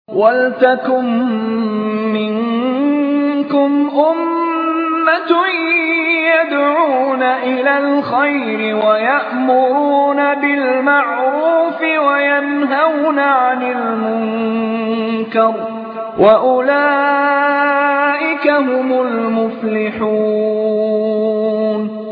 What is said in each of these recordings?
وَلْتَكُن مِّنكُمْ أُمَّةٌ يَدْعُونَ إِلَى الْخَيْرِ وَيَأْمُرُونَ بِالْمَعْرُوفِ وَيَنْهَوْنَ عَنِ الْمُنكَرِ ۚ وَأُولَٰئِكَ هُمُ الْمُفْلِحُونَ.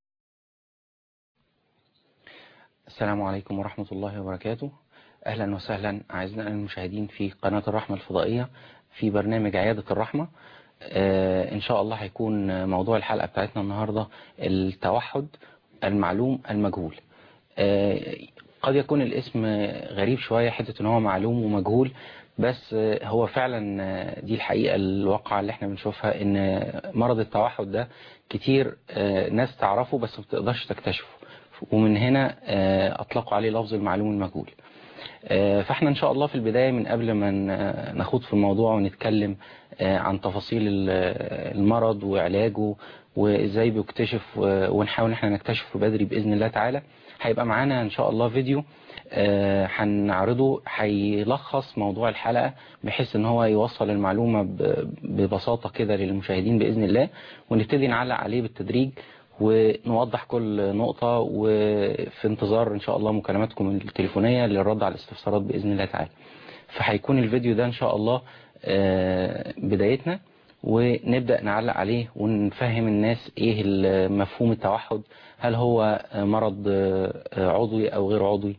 السلام عليكم ورحمة الله وبركاته. أهلا وسهلا أعزائنا المشاهدين في قناة الرحمة الفضائية في برنامج عيادة الرحمة. إن شاء الله هيكون موضوع الحلقة بتاعتنا النهاردة التوحد المعلوم المجهول. قد يكون الاسم غريب شوية، حتة ان هو معلوم ومجهول، بس هو فعلا دي الحقيقة الواقعة اللي احنا بنشوفها، ان مرض التوحد ده كتير ناس تعرفه بس ما بتقدرش تكتشفه، ومن هنا اطلقوا عليه لفظ المعلوم المجهول. فاحنا ان شاء الله في البداية من قبل ما نخوض في الموضوع ونتكلم عن تفاصيل المرض وعلاجه وازاي بيكتشف، ونحاول احنا نكتشفه بدري بإذن الله تعالى، هيبقى معانا ان شاء الله فيديو هنعرضه هيلخص موضوع الحلقة بحيث ان هو يوصل المعلومة ببساطة كده للمشاهدين بإذن الله، ونبتدي نعلق عليه بالتدريج ونوضح كل نقطة، وفي انتظار ان شاء الله مكالماتكم التليفونية للرد على الاستفسارات بإذن الله تعالى. فهيكون الفيديو ده ان شاء الله بدايتنا، ونبدأ نعلق عليه ونفهم الناس ايه مفهوم التوحد، هل هو مرض عضوي او غير عضوي.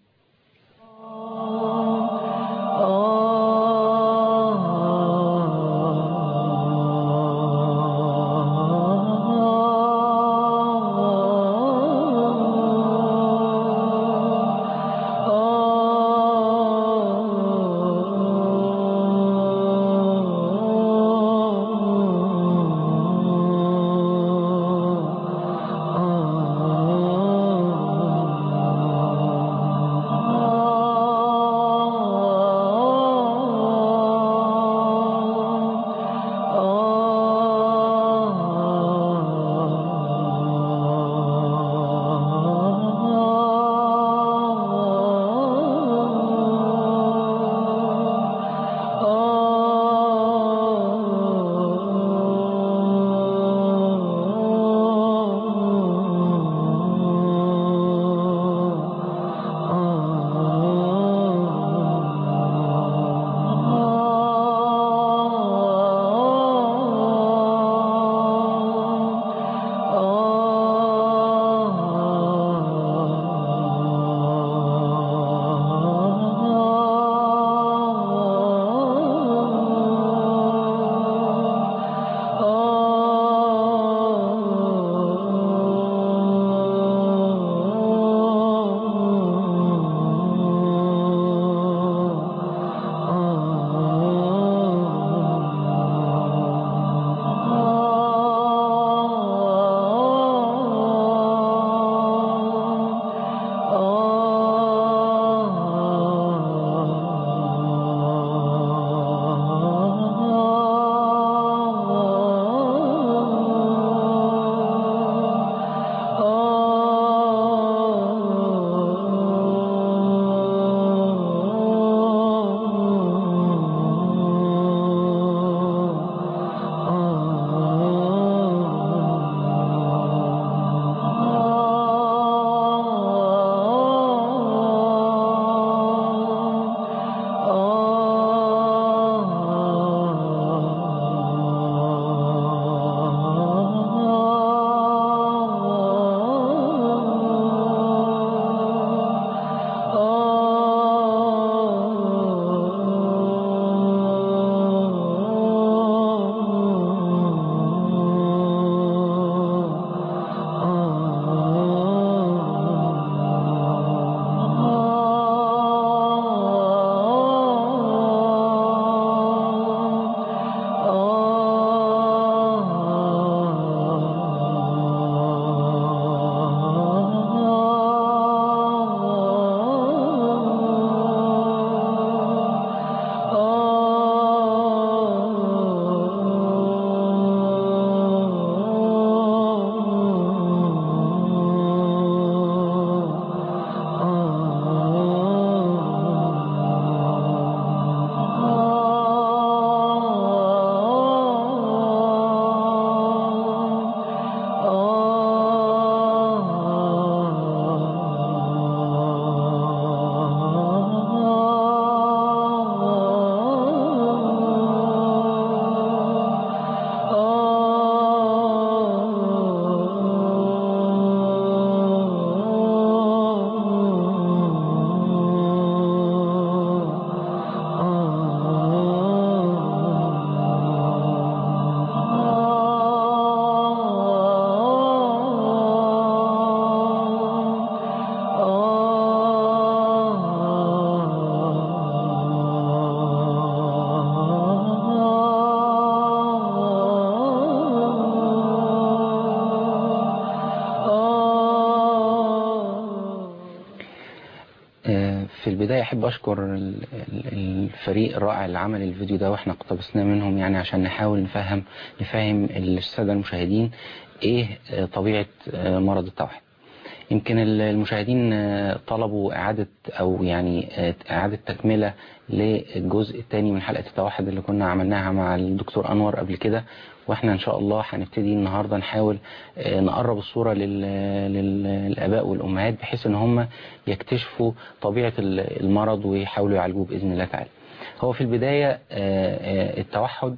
أحب أشكر الفريق الرائع اللي عمل الفيديو ده، وإحنا اقتبسناه منهم يعني عشان نحاول نفهم السادة المشاهدين إيه طبيعة مرض التوحد. يمكن المشاهدين طلبوا إعادة تكملة للجزء الثاني من حلقة التوحد اللي كنا عملناها مع الدكتور أنور قبل كده، واحنا ان شاء الله هنبتدي النهاردة نحاول نقرب الصورة للآباء والأمهات بحيث ان هم يكتشفوا طبيعة المرض ويحاولوا يعالجوه بإذن الله تعالى. هو في البداية التوحد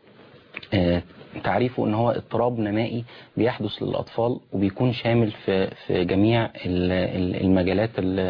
تعريفه ان هو اضطراب نمائي بيحدث للأطفال وبيكون شامل في جميع المجالات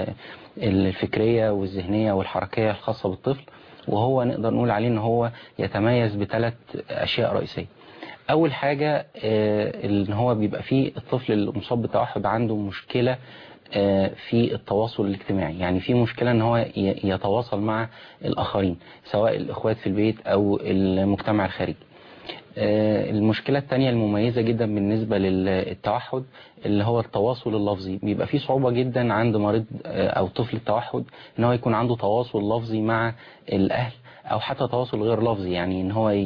الفكرية والذهنية والحركية الخاصة بالطفل، وهو نقدر نقول عليه ان هو يتميز بثلاث أشياء رئيسية. أول حاجة ان هو بيبقى فيه الطفل المصاب بالتوحد عنده مشكلة في التواصل الاجتماعي، يعني في مشكلة ان هو يتواصل مع الآخرين سواء الإخوات في البيت أو المجتمع الخارجي. المشكلة الثانية المميزة جدا بالنسبة للتوحد اللي هو التواصل اللفظي، بيبقى فيه صعوبة جدا عند مريض أو طفل التوحد ان هو يكون عنده تواصل لفظي مع الأهل أو حتى تواصل غير لفظي، يعني ان هو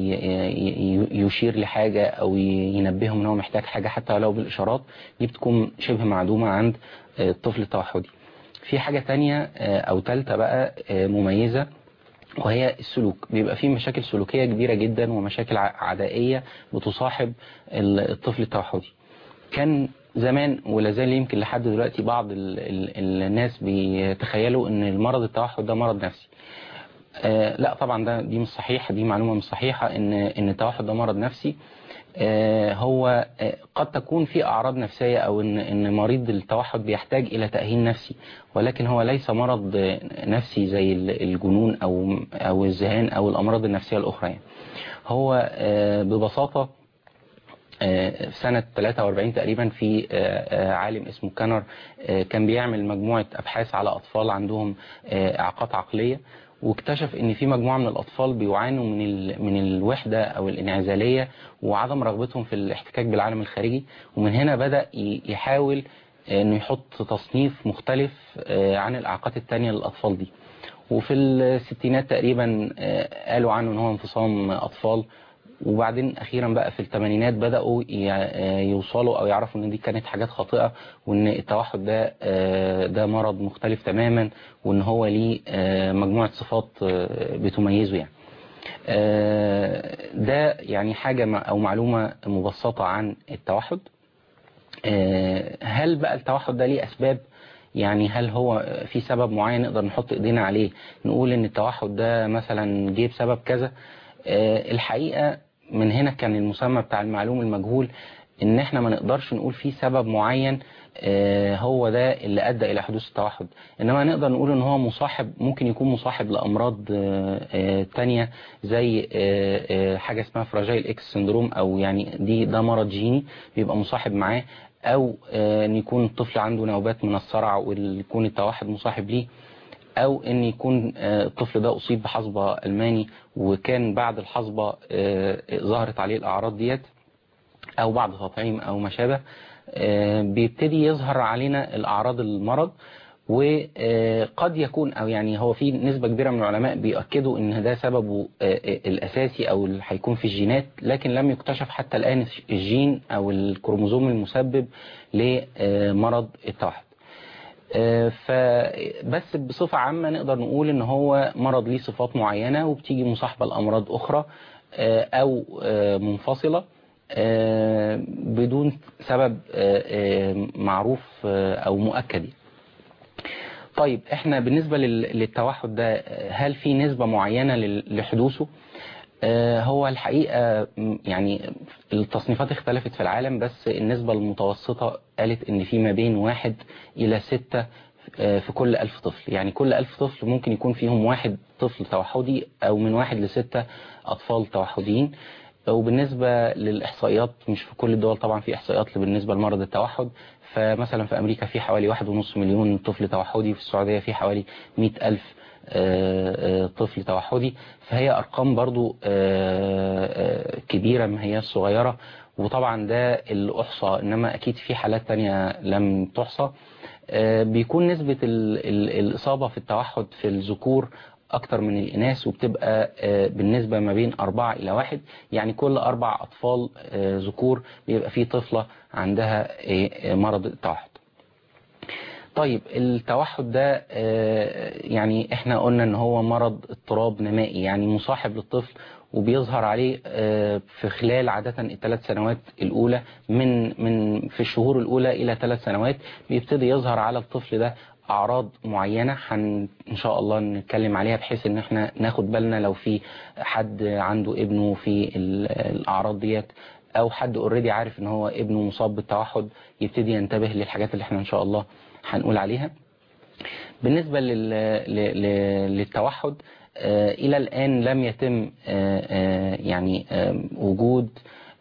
يشير لحاجة أو ينبههم ان هو محتاج حاجة حتى لو بالإشارات، دي بتكون شبه معدومة عند الطفل التوحدي. في حاجة تانية أو ثالثة بقى مميزة، وهي السلوك. بيبقى فيه مشاكل سلوكية كبيرة جدا ومشاكل عدائية بتصاحب الطفل التوحدي. كان زمان ولا زال يمكن لحد دلوقتي بعض الناس بيتخيلوا ان المرض التوحد ده مرض نفسي. لا طبعا دي مش صحيح، دي معلومة مش صحيحة ان التوحد ده مرض نفسي. هو قد تكون في أعراض نفسية أو إن مريض التوحد بيحتاج إلى تأهيل نفسي، ولكن هو ليس مرض نفسي زي الجنون أو الذهان أو الأمراض النفسية الأخرى يعني. هو ببساطة في سنة 43 تقريبا في عالم اسمه كانر كان بيعمل مجموعة أبحاث على أطفال عندهم إعاقات عقلية، واكتشف ان في مجموعة من الاطفال بيعانوا من الوحدة او الانعزالية وعدم رغبتهم في الاحتكاك بالعالم الخارجي، ومن هنا بدأ يحاول انه يحط تصنيف مختلف عن الاعاقات التانية للاطفال دي. وفي الستينات تقريبا قالوا عنه ان هو انفصام اطفال، وبعدين اخيرا بقى في الثمانينات بدأوا يوصلوا او يعرفوا ان دي كانت حاجات خاطئة، وان التوحد ده مرض مختلف تماما، وان هو ليه مجموعة صفات بتميزه يعني. ده يعني حاجة او معلومة مبسطة عن التوحد. هل بقى التوحد ده ليه اسباب؟ يعني هل هو في سبب معين نقدر نحط ايدينا عليه نقول ان التوحد ده مثلا جه بسبب كذا؟ الحقيقة من هنا كان المسمى بتاع المعلوم المجهول، ان احنا ما نقدرش نقول فيه سبب معين هو ده اللي ادى الى حدوث التوحد، انما نقدر نقول ان هو ممكن يكون مصاحب لامراض تانية زي حاجة اسمها فراجايل اكس سندروم، او يعني ده مرض جيني بيبقى مصاحب معاه، او ان يكون الطفل عنده نوبات من الصرع ويكون التوحد مصاحب ليه، او ان يكون الطفل ده اصيب بحصبة الماني وكان بعد الحصبة ظهرت عليه الاعراض ديت، او بعد تطعيم او ما شابه بيبتدي يظهر علينا الاعراض المرض. وقد يكون او يعني هو في نسبة كبيرة من العلماء بيؤكدوا ان ده سببه الاساسي او اللي هيكون في الجينات، لكن لم يكتشف حتى الان الجين او الكروموزوم المسبب لمرض التوحد. فبس بصفة عامة نقدر نقول ان هو مرض ليه صفات معينة وبتيجي مصاحبة لأمراض أخرى أو منفصلة بدون سبب معروف أو مؤكد. طيب احنا بالنسبة للتوحد ده هل في نسبة معينة لحدوثه؟ هو الحقيقة يعني التصنيفات اختلفت في العالم، بس النسبة المتوسطة قالت ان في ما بين 1 إلى 6 في كل 1000 طفل، يعني كل 1000 طفل ممكن يكون فيهم 1 طفل توحدي او من 1 ل6 اطفال توحديين. وبالنسبة للإحصائيات مش في كل الدول طبعا في إحصائيات بالنسبة لمرض التوحد، فمثلا في أمريكا في حوالي 1.5 مليون طفل توحدي، في السعودية في حوالي 100,000 طفل توحدي، فهي أرقام برضو كبيرة ما هي صغيرة، وطبعا ده اللي أحصى، إنما أكيد في حالات تانية لم تحصى. بيكون نسبة الإصابة في التوحد في الذكور أكتر من الإناث، وبتبقى بالنسبة ما بين 4 إلى 1، يعني كل 4 أطفال ذكور بيبقى فيه طفلة عندها مرض التوحد. طيب التوحد ده يعني احنا قلنا ان هو مرض اضطراب نمائي، يعني مصاحب للطفل، وبيظهر عليه في خلال عادة ال3 سنوات الأولى، من في الشهور الأولى إلى 3 سنوات بيبتدي يظهر على الطفل ده أعراض معينة إن شاء الله نتكلم عليها، بحيث إن احنا ناخد بالنا لو في حد عنده ابنه في الأعراض ديت، أو حد اوريدي عارف إن هو ابنه مصاب بالتوحد، يبتدي ينتبه للحاجات اللي احنا إن شاء الله هنقول عليها. بالنسبة للتوحد إلى الآن لم يتم يعني وجود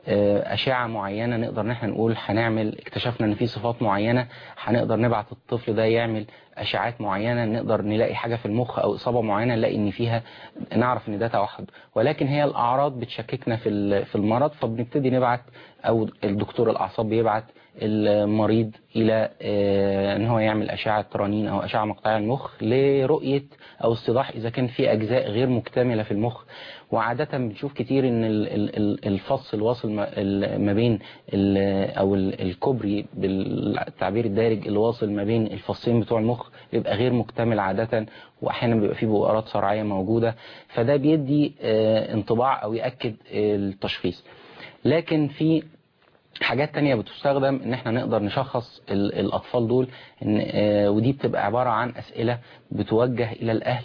أشعة معينة نقدر نحن نقول اكتشفنا إن في صفات معينة هنقدر نبعت الطفل ده يعمل أشعات معينة، نقدر نلاقي حاجة في المخ أو إصابة معينة نلاقي إن فيها نعرف إن ده توحد، ولكن هي الأعراض بتشككنا في المرض، فبنبتدي نبعت، أو الدكتور الأعصاب بيبعت المريض إلى إن هو يعمل أشعة رنين أو أشعة مقطعية المخ لرؤية أو استيضاح إذا كان في أجزاء غير مكتملة في المخ. وعادة بنشوف كتير إن الفص الواصل ما بين أو الكوبري بالتعبير الدارج اللي واصل ما بين الفصين بتوع المخ بيبقى غير مكتمل عادة، وأحيانا بيبقى فيه بؤرات صرعية موجودة، فده بيدي انطباع أو يأكد التشخيص. لكن في حاجات تانية بتستخدم ان احنا نقدر نشخص الاطفال دول، ودي بتبقى عبارة عن اسئلة بتوجه الى الاهل،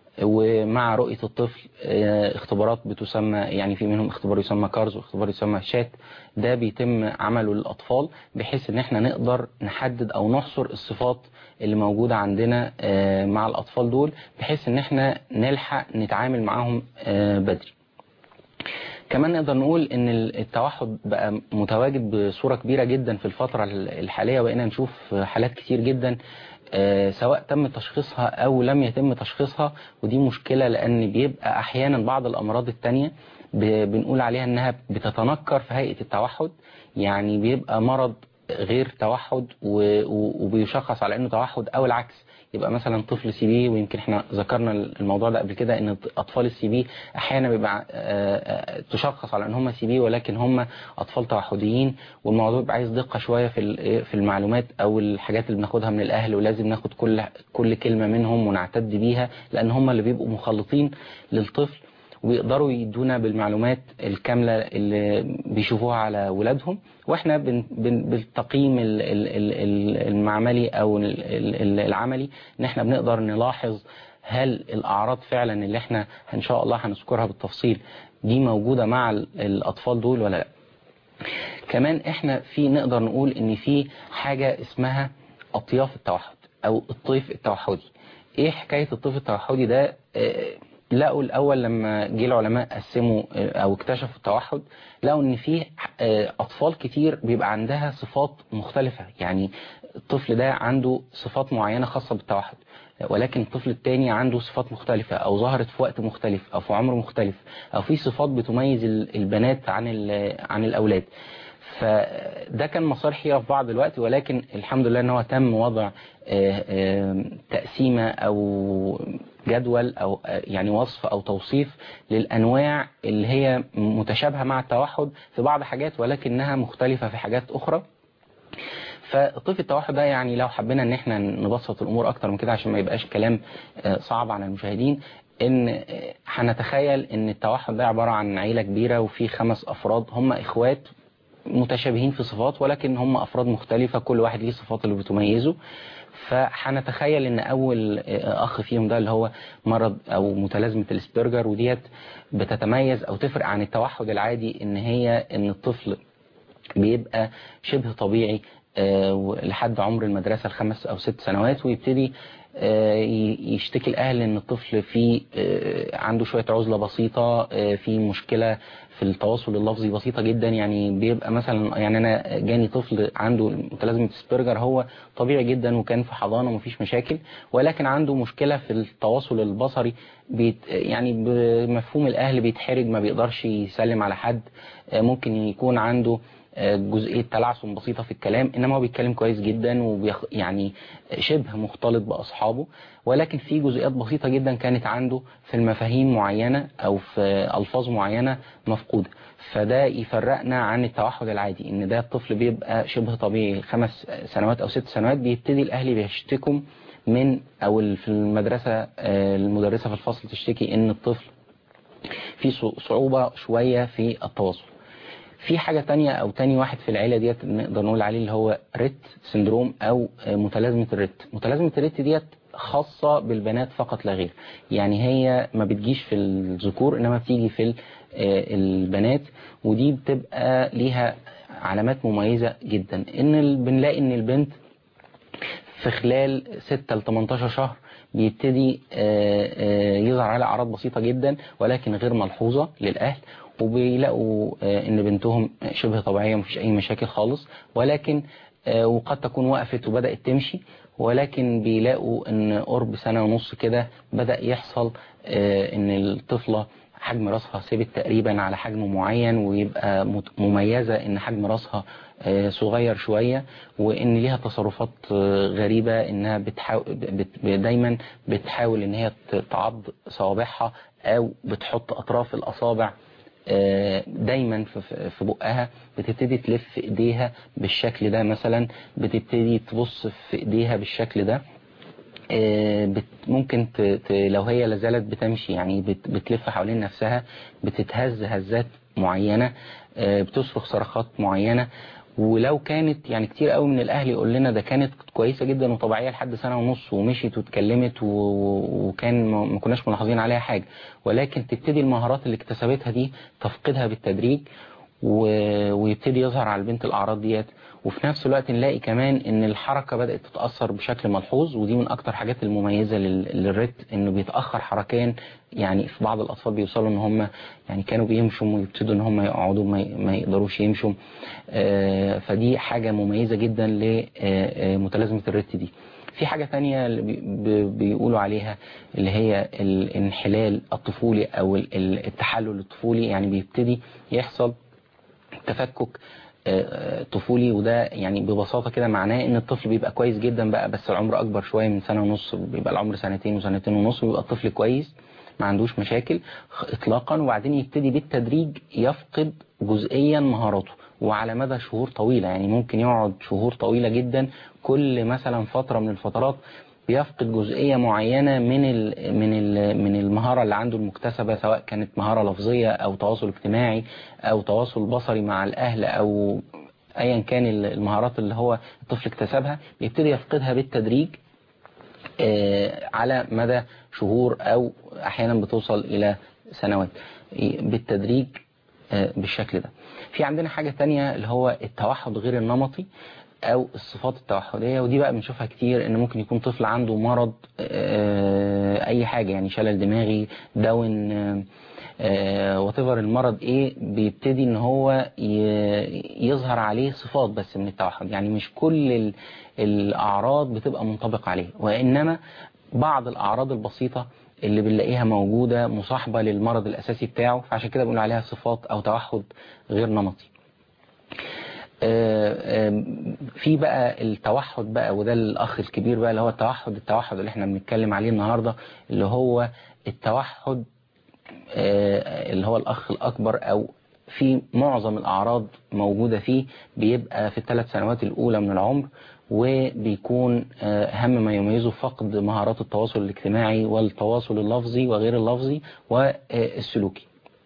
ومع رؤية الطفل اختبارات بتسمى، يعني في منهم اختبار يسمى كارز واختبار يسمى شات، ده بيتم عمله للاطفال بحيث ان احنا نقدر نحدد او نحصر الصفات اللي موجودة عندنا مع الاطفال دول، بحيث ان احنا نلحق نتعامل معاهم بدري. كمان نقدر نقول ان التوحد بقى متواجد بصورة كبيرة جدا في الفترة الحالية، وبقينا نشوف حالات كتير جدا سواء تم تشخيصها او لم يتم تشخيصها، ودي مشكلة لان بيبقى احيانا بعض الامراض التانية بنقول عليها انها بتتنكر في هيئة التوحد، يعني بيبقى مرض غير توحد وبيشخص على انه توحد، او العكس، يبقى مثلا طفل سي بي، ويمكن احنا ذكرنا الموضوع ده قبل كده، ان اطفال السي بي احيانا بيبقى تشخص على ان هم سي بي ولكن هم اطفال توحديين، والموضوع بيبقى عايز دقة شوية في المعلومات او الحاجات اللي بناخدها من الاهل، ولازم ناخد كل كلمة منهم ونعتد بيها، لان هم اللي بيبقوا مخلطين للطفل ويقدروا يدونا بالمعلومات الكاملة اللي بيشوفوها على ولادهم، واحنا بالتقييم المعملي او العملي ان احنا بنقدر نلاحظ هل الاعراض فعلا اللي احنا ان شاء الله هنذكرها بالتفصيل دي موجودة مع الاطفال دول ولا لا. كمان احنا نقدر نقول ان في حاجة اسمها اطياف التوحد او الطيف التوحدي. ايه حكاية الطيف التوحدي ده؟ لقوا الأول لما جه العلماء قسموا أو اكتشفوا التوحد، لقوا إن فيه أطفال كتير بيبقى عندها صفات مختلفة، يعني الطفل ده عنده صفات معينة خاصة بالتوحد، ولكن الطفل التاني عنده صفات مختلفة أو ظهرت في وقت مختلف أو في عمر مختلف، أو في صفات بتميز البنات عن الأولاد. فده كان مسار حيرة في بعض الوقت، ولكن الحمد لله ان هو تم وضع تقسيمة او جدول او يعني وصف او توصيف للانواع اللي هي متشابهة مع التوحد في بعض حاجات ولكنها مختلفة في حاجات اخرى. فطيف التوحد ده يعني لو حبينا ان احنا نبسط الامور اكتر من كده عشان ما يبقاش كلام صعب على المشاهدين، ان هنتخيل ان التوحد ده عبارة عن عيلة كبيرة وفي 5 افراد هم اخوات متشابهين في صفات، ولكن هم أفراد مختلفة كل واحد ليه صفات اللي بتميزه. فحنتخيل ان اول اخ فيهم ده اللي هو مرض او متلازمة الاسبرجر، وديت بتتميز او تفرق عن التوحد العادي ان الطفل بيبقى شبه طبيعي لحد عمر المدرسة 5 أو 6 سنوات، ويبتدي يشتكي الأهل إن الطفل فيه عنده شوية عزلة بسيطة، في مشكلة في التواصل اللفظي بسيطة جدا، يعني بيبقى مثلا، يعني أنا جاني طفل عنده متلازمة اسبرجر، هو طبيعي جدا وكان في حضانة ومفيش مشاكل، ولكن عنده مشكلة في التواصل البصري، يعني بمفهوم الأهل بيتحرج، ما بيقدرش يسلم على حد، ممكن يكون عنده جزئية تلعثم بسيطة في الكلام، إنما هو بيتكلم كويس جدا يعني شبه مختلط بأصحابه، ولكن في جزئيات بسيطة جدا كانت عنده في المفاهيم معينة أو في ألفاظ معينة مفقودة. فده يفرقنا عن التوحد العادي، إن ده الطفل بيبقى شبه طبيعي 5 سنوات أو 6 سنوات بيبتدي الأهل بيشتكوا من، أو في المدرسة المدرسة في الفصل تشتكي إن الطفل في صعوبة شوية في التواصل. في حاجة تانية أو تاني واحد في العيلة ديت نقدر نقول عليه اللي هو ريت سندروم أو متلازمة الريت. متلازمة الريت ديت خاصة بالبنات فقط لا غير، يعني هي ما بتجيش في الذكور إنما بتيجي في البنات، ودي بتبقى ليها علامات مميزة جدا. بنلاقي إن البنت في خلال 6 ل 18 شهر بيبتدي يظهر عليها أعراض بسيطة جدا ولكن غير ملحوظة للأهل، وبيلاقوا ان بنتهم شبه طبيعية مفيش اي مشاكل خالص، ولكن وقد تكون وقفت وبدأت تمشي، ولكن بيلاقوا ان قرب سنة ونص كده بدأ يحصل ان الطفلة حجم راسها ثابت تقريبا على حجم معين، ويبقى مميزة ان حجم راسها صغير شوية، وان ليها تصرفات غريبة، انها دايما بتحاول ان هي تعض صوابعها او بتحط اطراف الاصابع دايما في بقها، بتبتدي تلف ايديها بالشكل ده مثلا، بتبتدي تبص في ايديها بالشكل ده، ممكن لو هي لازالت بتمشي يعني بتلف حوالين نفسها، بتتهز هزات معينة، بتصرخ صرخات معينة. ولو كانت يعني كتير قوي من الاهل يقول لنا ده كانت كويسة جدا وطبيعية لحد سنة ونص ومشيت واتكلمت وكان ما كناش ملاحظين عليها حاجة، ولكن تبتدي المهارات اللي اكتسبتها دي تفقدها بالتدريج ويبتدي يظهر على البنت الأعراض ديت. وفي نفس الوقت نلاقي كمان ان الحركة بدأت تتأثر بشكل ملحوظ، ودي من اكتر حاجات المميزة للريت، انه بيتأخر حركيا. يعني في بعض الاطفال بيوصلوا ان هم يعني كانوا بيمشوا ويبتدوا ان هم يقعدوا ما يقدروش يمشوا. فدي حاجة مميزة جدا لمتلازمة الريت دي. في حاجة تانية اللي بيقولوا عليها اللي هي الانحلال الطفولي او التحلل الطفولي، يعني بيبتدي يحصل تفكك طفولي، وده يعني ببساطة كده معناه ان الطفل بيبقى كويس جدا بقى، بس العمر اكبر شوية من سنة ونص، بيبقى العمر سنتين وسنتين ونص، ويبقى الطفل كويس ما عندوش مشاكل اطلاقا، وبعدين يبتدي بالتدريج يفقد جزئيا مهاراته، وعلى مدى شهور طويلة، يعني ممكن يقعد شهور طويلة جدا، كل مثلا فترة من الفترات بيفقد جزئية معينة من المهارة اللي عنده المكتسبة، سواء كانت مهارة لفظية أو تواصل اجتماعي أو تواصل بصري مع الأهل أو أيا كان المهارات اللي هو الطفل اكتسبها، بيبتدي يفقدها بالتدريج على مدى شهور أو أحيانا بتوصل إلى سنوات بالتدريج بالشكل ده. في عندنا حاجة تانية اللي هو التوحد غير النمطي او الصفات التوحدية، ودي بقى بنشوفها كتير، ان ممكن يكون طفل عنده مرض اي حاجة، يعني شلل دماغي، داون، وتفر المرض ايه، بيبتدي ان هو يظهر عليه صفات بس من التوحد. يعني مش كل الاعراض بتبقى منطبق عليه، وانما بعض الاعراض البسيطة اللي بنلاقيها موجودة مصاحبة للمرض الاساسي بتاعه، فعشان كده بنقول عليها صفات او توحد غير نمطي. في بقى التوحد بقى، وده الأخ الكبير بقى اللي هو التوحد اللي احنا بنتكلم عليه النهاردة، اللي هو التوحد اللي هو الأخ الأكبر، أو في معظم الأعراض موجودة فيه، بيبقى في ال3 سنوات الأولى من العمر، وبيكون أهم ما يميزه فقد مهارات التواصل الاجتماعي والتواصل اللفظي وغير اللفظي والسلوكي.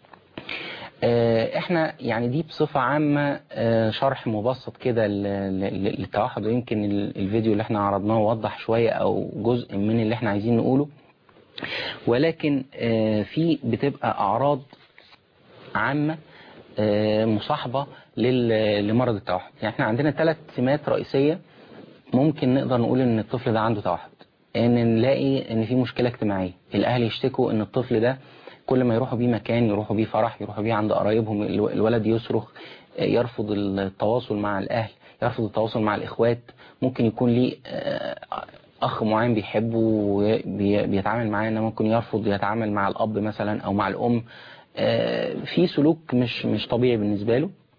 احنا يعني دي بصفة عامة شرح مبسط كده للتوحد، ويمكن الفيديو اللي احنا عرضناه وضح شوية او جزء من اللي احنا عايزين نقوله، ولكن في بتبقى اعراض عامة مصاحبة لمرض التوحد. يعني احنا عندنا 3 سمات رئيسية ممكن نقدر نقول ان الطفل ده عنده توحد. ان نلاقي ان في مشكلة اجتماعية، الاهل يشتكوا ان الطفل ده كل ما يروحوا بيه مكان، يروحوا بيه فرح، يروحوا بيه عند قرايبهم، الولد يصرخ، يرفض التواصل مع الأهل، يرفض التواصل مع الإخوات، ممكن يكون ليه أخ معين بيحبه وبيتعامل معاه، إنما ممكن يرفض يتعامل مع الأب مثلا أو مع الأم، في سلوك مش طبيعي بالنسبة له.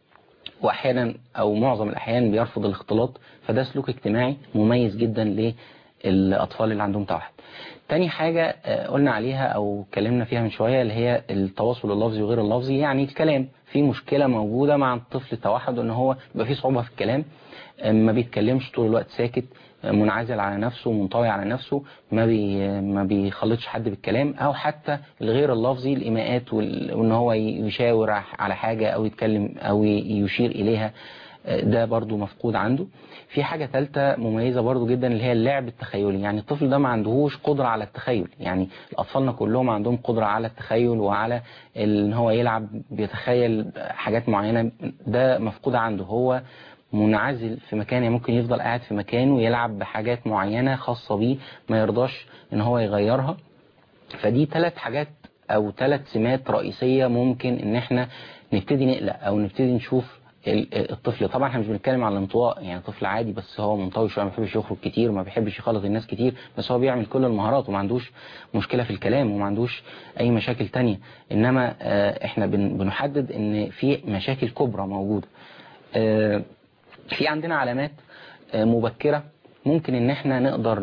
واحيانا او معظم الاحيان بيرفض الاختلاط، فده سلوك اجتماعي مميز جدا للاطفال اللي عندهم توحد. تاني حاجة قلنا عليها او اتكلمنا فيها من شوية اللي هي التواصل اللفظي وغير اللفظي، يعني الكلام. في مشكلة موجودة مع الطفل التوحد ان هو يبقى فيه صعوبة في الكلام، ما بيتكلمش طول الوقت، ساكت، منعزل على نفسه، منطوي على نفسه، ما بيخلطش حد بالكلام، او حتى الغير اللفظي، الايماءات وان هو يشاور على حاجة او يتكلم او يشير اليها، ده برضو مفقود عنده. في حاجة ثالثة مميزة برضو جدا اللي هي اللعب التخيلي، يعني الطفل ده ما عندهوش قدرة على التخيل، يعني أطفالنا كلهم عندهم قدرة على التخيل وعلى ان هو يلعب بيتخيل حاجات معينة، ده مفقود عنده. هو منعزل في مكان، يعني ممكن يفضل قاعد في مكانه ويلعب بحاجات معينة خاصة بيه، ما يرضاش ان هو يغيرها. فدي 3 حاجات او 3 سمات رئيسية ممكن ان احنا نبتدي نقلق او نبتدي نشوف الطفل. طبعا احنا مش بنتكلم على الانطواء، يعني طفل عادي بس هو منطوي شويه، ما بيحبش يخرج كتير، ما بيحبش يخالط الناس كتير، بس هو بيعمل كل المهارات وما عندوش مشكله في الكلام وما عندوش اي مشاكل تانية. انما احنا بنحدد ان في مشاكل كبرى موجوده. في عندنا علامات مبكره ممكن ان احنا نقدر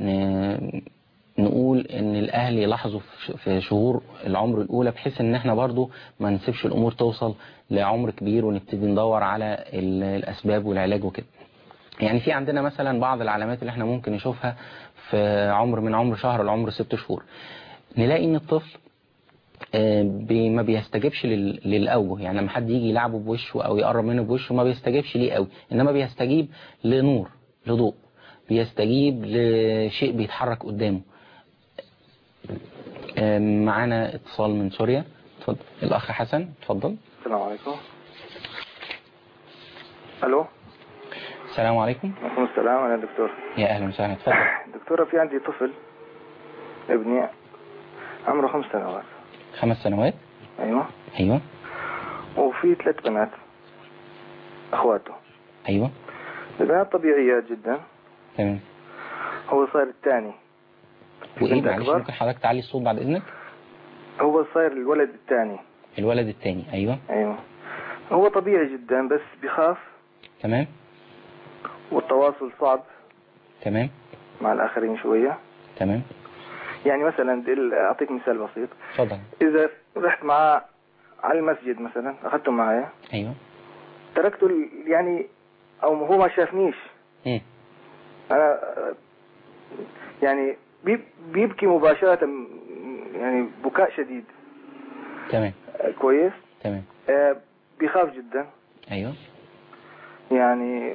نقول ان الاهل يلاحظوا في شهور العمر الاولى، بحيث ان احنا برضو ما نسيبش الامور توصل لعمر كبير ونبتدي ندور على الاسباب والعلاج وكده. يعني في عندنا مثلا بعض العلامات اللي احنا ممكن نشوفها في عمر من عمر شهر لعمر 6 شهور. نلاقي ان الطفل ما بيستجيبش للأوجه، يعني لما حد يجي يلعبه بوشه او يقرب منه بوشه ما بيستجيبش ليه قوي، انما بيستجيب لنور، لضوء، بيستجيب لشيء بيتحرك قدامه. معانا اتصال من سوريا. اتفضل الاخ حسن، اتفضل. السلام عليكم. الو. السلام عليكم. وعليكم السلام. انا دكتور. يا اهلا وسهلا، اتفضل. دكتورة، في عندي طفل ابني عمره 5 سنوات. 5 سنوات؟ ايوه. ايوه. وفي 3 بنات اخواته. ايوه. البنات طبيعيات جدا. تمام. هو صاير الثاني. وايه معلش ممكن حضرتك تعلي الصوت بعد اذنك؟ هو صاير الولد الثاني. الولد الثاني. ايوه. ايوه. هو طبيعي جدا بس بيخاف. تمام. والتواصل صعب. تمام. مع الاخرين شوية. تمام. يعني مثلا اعطيك مثال بسيط. اتفضل. اذا رحت معاه على المسجد مثلا، اخذته معايا. ايوه. تركته يعني، او هو ما شافنيش. انا يعني بيبكي مباشرة، يعني بكاء شديد. تمام. كويس. تمام. بيخاف جدا. ايوه. يعني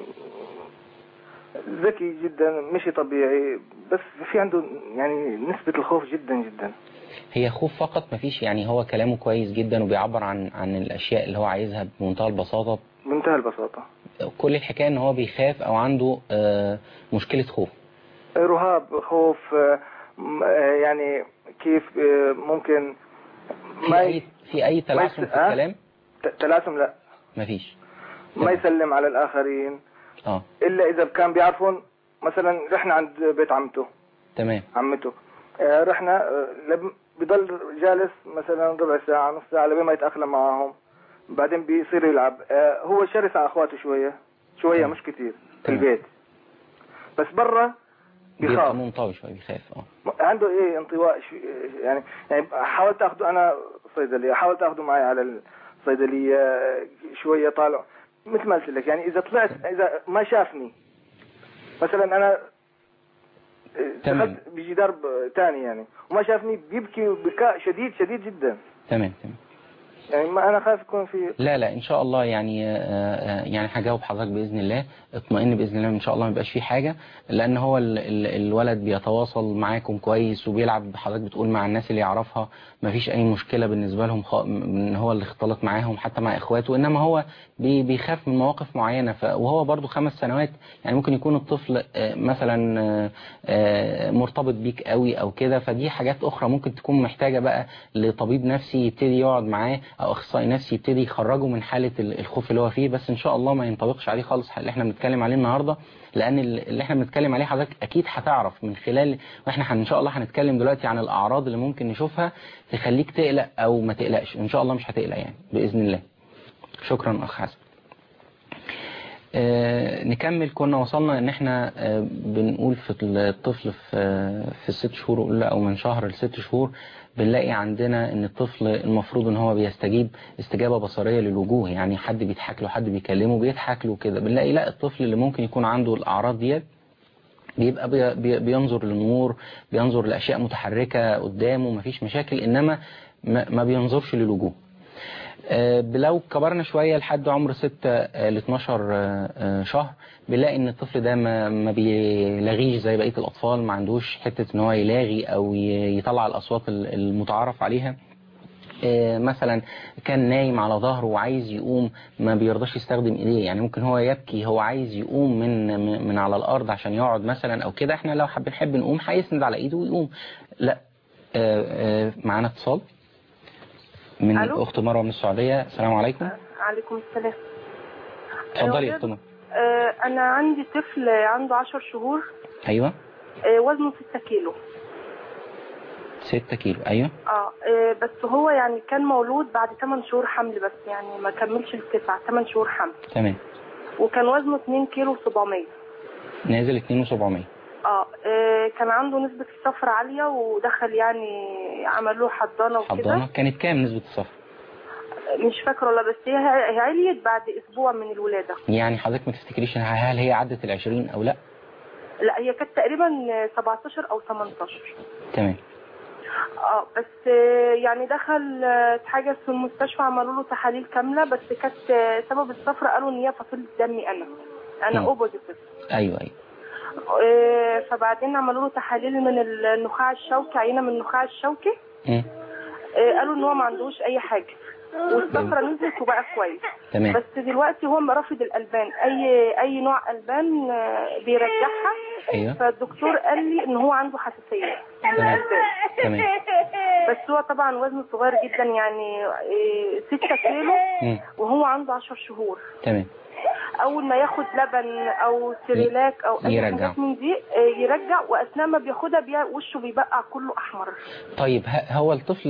ذكي جدا، مش طبيعي، بس في عنده يعني نسبة الخوف جدا جدا. هي خوف فقط مفيش، يعني هو كلامه كويس جدا وبيعبر عن الاشياء اللي هو عايزها بمنتهى البساطة. بمنتهى البساطة. كل الحكاية ان هو بيخاف او عنده مشكلة خوف. رهاب، خوف، يعني كيف ممكن في اي تلعثم في الكلام؟ تلعثم لا مفيش. ما يسلم على الآخرين إلا إذا كان بيعرفون. مثلا رحنا عند بيت عمته. تمام. عمته رحنا، بيضل جالس مثلا ربع ساعة نص ساعة لبين ما يتأقلم معهم، بعدين بيصير يلعب. هو شرس على أخواته شوية مش كتير في البيت، بس برا بيخاف. منطوي شوية، بيخاف. عنده انطواء يعني حاولت أخده أنا صيدلية، حاولت أخده معي على الصيدلية شوية، طالع مثل ما قلت لك. يعني إذا ما شافني مثلا، أنا دخلت بجدار تاني يعني وما شافني، بيبكي بكاء شديد شديد جدا. تمام. يعني ما أنا خايف يكون في. لا إن شاء الله، يعني هجاوب حضرتك بإذن الله، اطمئن بإذن الله، إن شاء الله ما يبقاش فيه حاجة، لأن هو الولد بيتواصل معاكم كويس وبيلعب، حضرتك بتقول مع الناس اللي يعرفها، ما فيش أي مشكلة بالنسبة لهم إن هو اللي اختلط معاهم حتى مع إخواته، إنما هو بيخاف من مواقف معينة. وهو برضو 5 سنوات، يعني ممكن يكون الطفل مثلا مرتبط بيك قوي أو كده، فدي حاجات أخرى ممكن تكون محتاجة بقى لطبيب نفسي يبتدي يقعد معاه، او اخصائي نفسي يبتدي يخرجه من حالة الخوف اللي هو فيه. بس ان شاء الله ما ينطبقش عليه خالص اللي احنا بنتكلم عليه النهاردة، لان اللي احنا بنتكلم عليه حضرتك اكيد هتعرف من خلال، واحنا ان شاء الله هنتكلم دلوقتي عن الاعراض اللي ممكن نشوفها تخليك تقلق او ما تقلقش. ان شاء الله مش هتقلق يعني باذن الله. شكرا اخ حسن. نكمل. كنا وصلنا ان احنا بنقول في الطفل في الست شهور الاولى او من شهر ل6 شهور بنلاقي عندنا ان الطفل المفروض ان هو بيستجيب استجابة بصرية للوجوه، يعني حد بيضحك له، حد بيكلمه بيضحك له كده. بنلاقي لا، الطفل اللي ممكن يكون عنده الاعراض ديت بيبقى بينظر للنور، بينظر لاشياء متحركة قدامه، مفيش مشاكل، انما ما بينظرش للوجوه. لو كبرنا شوية لحد عمر 6 ل 12 شهر بنلاقي ان الطفل ده ما بيلاغيش زي بقية الاطفال، ما عندوش حتة ان هو يلاغي او يطلع الاصوات المتعارف عليها. مثلا كان نايم على ظهره وعايز يقوم ما بيرضاش يستخدم ايديه، يعني ممكن هو يبكي، هو عايز يقوم من على الارض عشان يقعد مثلا او كده، احنا لو بنحب نقوم هيسند على ايده ويقوم. لا. معانا اتصال من اخت مروه من السعوديه. السلام عليكم. عليكم السلام. اتفضلي يا اخت مروه. انا عندي طفل عنده 10 شهور. ايوه. وزنه 6 كيلو. 6 كيلو. ايوه. بس هو يعني كان مولود بعد 8 شهور حمل، بس يعني ما كملش ال9، 8 شهور حمل. تمام. وكان وزنه 2 كيلو 700. نازل 2 و700. كان عنده نسبة الصفر عالية، ودخل يعني عمل له حضانة وكده. حضانة كانت كام نسبة الصفر؟ مش فاكرة والله، بس هي عليت بعد أسبوع من الولادة. يعني حضرتك ما تفتكريش هل هي عدت ال20 أو لا؟ لا، هي كانت تقريبا 17 أو 18. تمام. بس يعني دخل اتحجز في المستشفى، عملوا له تحاليل كاملة، بس كانت سبب الصفر قالوا ان هي فصيلة دمي انا اوبوزيتيف. ايوه. فبعدين عملوا له تحاليل من النخاع الشوكي، عينة من النخاع الشوكي. قالوا ان هو ما عندوش اي حاجة، والصفرة نزلت وبقى كويس. تمام. بس دلوقتي هو رافض الالبان، اي نوع البان بيرجعها. ايوه. فالدكتور قال لي ان هو عنده حساسية من الالبان. تمام. بس هو طبعا وزنه صغير جدا، يعني 6 كيلو وهو عنده 10 شهور. تمام. اول ما ياخد لبن او سيريلاك او اي حاجات من دي يرجع، واثناء ما بياخدها وشه بيبقع كله احمر. طيب هو الطفل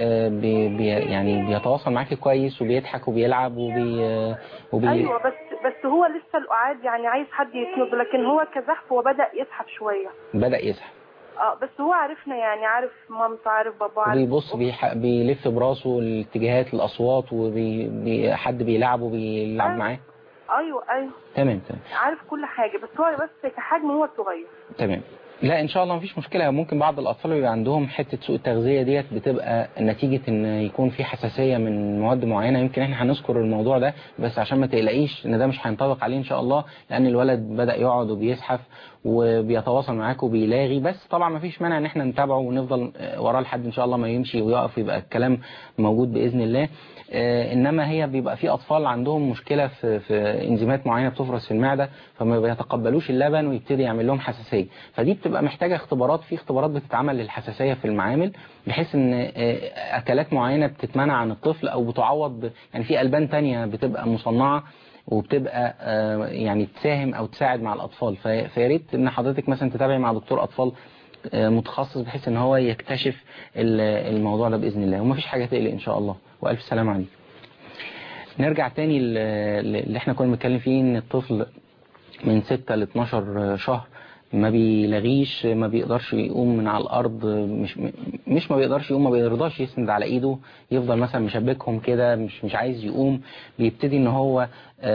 يعني بيتواصل معاكي كويس وبيضحك وبيلعب ايوه، بس هو لسه القعاد، يعني عايز حد يسنده، لكن هو كزحف هو بدأ يزحف شوية. بدأ يزحف. بس هو عارفنا، يعني عارف مامته، عارف بابا، عارف. بيبص بيلف براسه الاتجاهات الاصوات، وحد بيلعبه بيلعب معاه. ايوه. تمام. عارف كل حاجة، بس هو كحجم هو صغير. تمام. لا ان شاء الله مفيش مشكلة. ممكن بعض الاطفال بيبقى عندهم حتة سوء التغذية ديت، بتبقى نتيجة ان يكون في حساسية من مواد معينة. يمكن احنا هنذكر الموضوع ده، بس عشان ما تقلقيش ان ده مش هينطبق عليه ان شاء الله، لان الولد بدأ يقعد وبيزحف وبيتواصل معاك وبيلاغي. بس طبعا مفيش مانع ان احنا نتابعه ونفضل وراه لحد ان شاء الله ما يمشي ويقف، يبقى الكلام موجود بإذن الله. انما هي بيبقى في اطفال عندهم مشكلة في انزيمات معينة بتفرز في المعدة، فما بيتقبلوش اللبن ويبتدي يعمل لهم حساسية. فدي بتبقى محتاجة اختبارات، في اختبارات بتتعمل للحساسية في المعامل، بحيث ان اكلات معينة بتتمنع عن الطفل او بتعوض، يعني في البان تانية بتبقى مصنعة وبتبقى يعني تساهم او تساعد مع الاطفال. فياريت ان حضرتك مثلا تتابعي مع دكتور اطفال متخصص، بحيث ان هو يكتشف الموضوع ده باذن الله، ومفيش حاجه تقلق ان شاء الله. والف سلام عليك. نرجع تاني اللي احنا كنا بنتكلم فيه، ان الطفل من 6 ل 12 شهر ما بيلاغيش، ما بيقدرش يقوم من على الارض، مش ما بيقدرش يقوم، ما بيرضاش يسند على ايده، يفضل مثلا مشبكهم كده، مش عايز يقوم. بيبتدي ان هو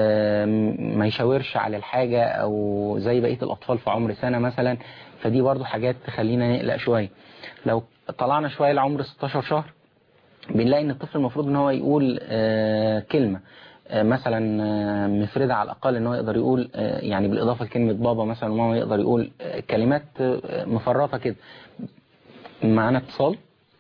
ما يشاورش على الحاجة، او زي بقية الاطفال في عمر سنة مثلا. فدي برضو حاجات تخلينا نقلق شوية. لو طلعنا شوية لعمر 16 شهر بنلاقي ان الطفل المفروض ان هو يقول كلمة مثلا مفردة على الأقل، ان هو يقدر يقول يعني بالإضافة لكلمة بابا مثلا وماما، يقدر يقول كلمات مفرطة كده. معنا اتصال،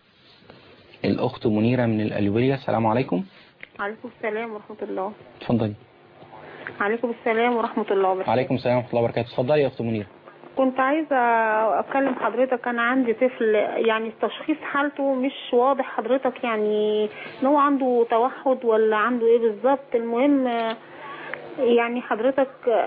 الأخت منيرة من الألوبية. السلام عليكم. عليكم السلام ورحمة الله. اتفضلي. عليكم السلام ورحمة الله وبركاته. عليكم السلام ورحمة الله وبركاته. اتفضلي يا أخت منيرة. كنت عايزة أتكلم حضرتك. أنا عندي طفل يعني تشخيص حالته مش واضح حضرتك، يعني إن هو عنده توحد ولا عنده إيه بالظبط. المهم يعني حضرتك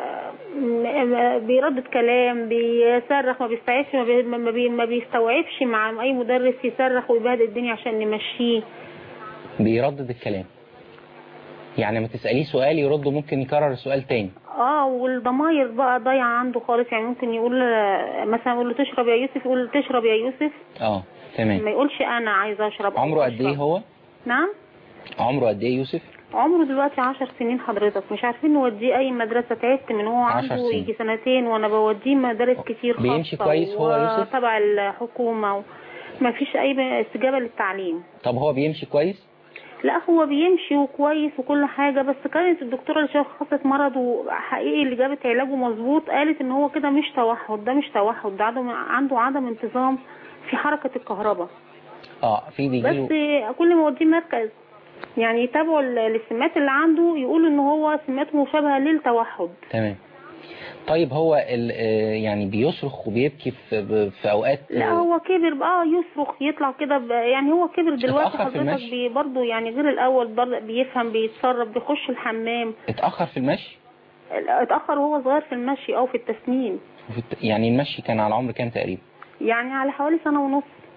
بيردد كلام، بيصرخ، ما بيستوعبش، ما بيستوعبش مع أي مدرس، يصرخ ويبهدل الدنيا عشان نمشيه. بيردد الكلام، يعني ما تسأليه سؤال يرده ممكن يكرر السؤال تاني. والضماير بقى ضايعه عنده خالص، يعني ممكن يقول مثلا اقول له تشرب يا يوسف، يقول تشرب يا يوسف. تمام. ما يقولش انا عايز اشرب. عمره قد ايه هو؟ نعم. عمره قد ايه يوسف؟ عمره دلوقتي 10 سنين حضرتك، مش عارفين نوديه اي مدرسه، تعبت من هو عنده يجي سنتين وانا بوديه مدارس كتير خاصه. بيمشي كويس هو يوسف؟ تبع الحكومه ما فيش اي استجابه للتعليم. طب هو بيمشي كويس؟ لا هو بيمشي وكويس وكل حاجه، بس كانت الدكتوره اللي شخصت مرضه حقيقي اللي جابت علاجه مظبوط قالت ان هو كده مش توحد، ده مش توحد، ده عنده عدم انتظام في حركه الكهرباء. في بيجيله. بس كل ما اوديه مركز يعني يتابعوا السمات اللي عنده، يقولوا ان هو سماته مشابهه للتوحد. تمام. طيب هو يعني بيصرخ وبيبكي في اوقات؟ لا هو كبر بقى يصرخ يطلع كده يعني هو كبر دلوقتي حضرتك برضه يعني غير الاول برضه بيفهم بيتصرف بيخش الحمام. اتاخر في المشي؟ اتاخر وهو صغير في المشي او في التسنين. يعني المشي كان على عمر كام تقريبا؟ يعني على حوالي 1.5 سنة.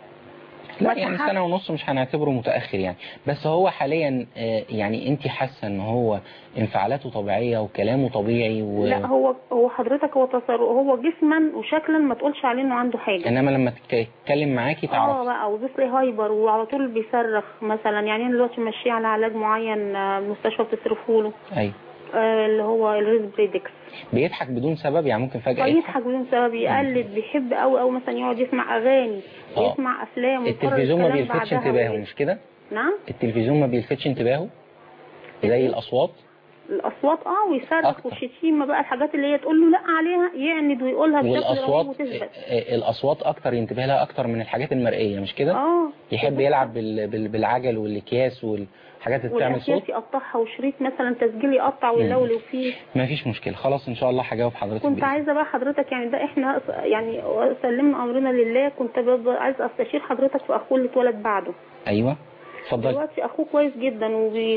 لا يعني 1.5 سنة مش هنعتبره متأخر يعني، بس هو حاليا يعني انت حاسة ان هو انفعالاته طبيعية وكلامه طبيعي لا هو حضرتك هو تصرف، هو جسما وشكلا ما تقولش عليه انه عنده حاجة، انما لما تتكلم معاكي تعرف. بقى وبص لي هايبر وعلى طول بيصرخ مثلا. يعني انا دلوقتي ماشيه على علاج معين المستشفى بتصرفه له. ايوه. اللي هو الريسبريدكس. بيضحك بدون سبب يعني ممكن فجأة يضحك بدون سبب، يقلد، بيحب قوي مثلا يقعد يسمع اغاني يسمع افلام. التلفزيون ما بيلفتش انتباهه مش كده؟ نعم. التلفزيون ما بيلفتش انتباهه زي الاصوات؟ الاصوات ويصرخ والشتيمه بقى، الحاجات اللي هي تقول له لا عليها يعند ويقولها بشكل رهيب وتثبت. الاصوات اكتر ينتبه لها اكتر من الحاجات المرئيه مش كده؟ يحب يلعب بالعجل والاكياس والحاجات اللي بتعمل صوت، والاكياس يقطعها وشريط مثلا تسجيل يقطع ويلولو فيه. ما فيش مشكله خلاص ان شاء الله هجاوب حضرتك. كنت عايزه بقى حضرتك يعني ده احنا يعني سلمنا امرنا لله، كنت عايزه استشير حضرتك في اخوه اللي اتولد بعده. ايوه اتفضل. دلوقتي اخوه كويس جدا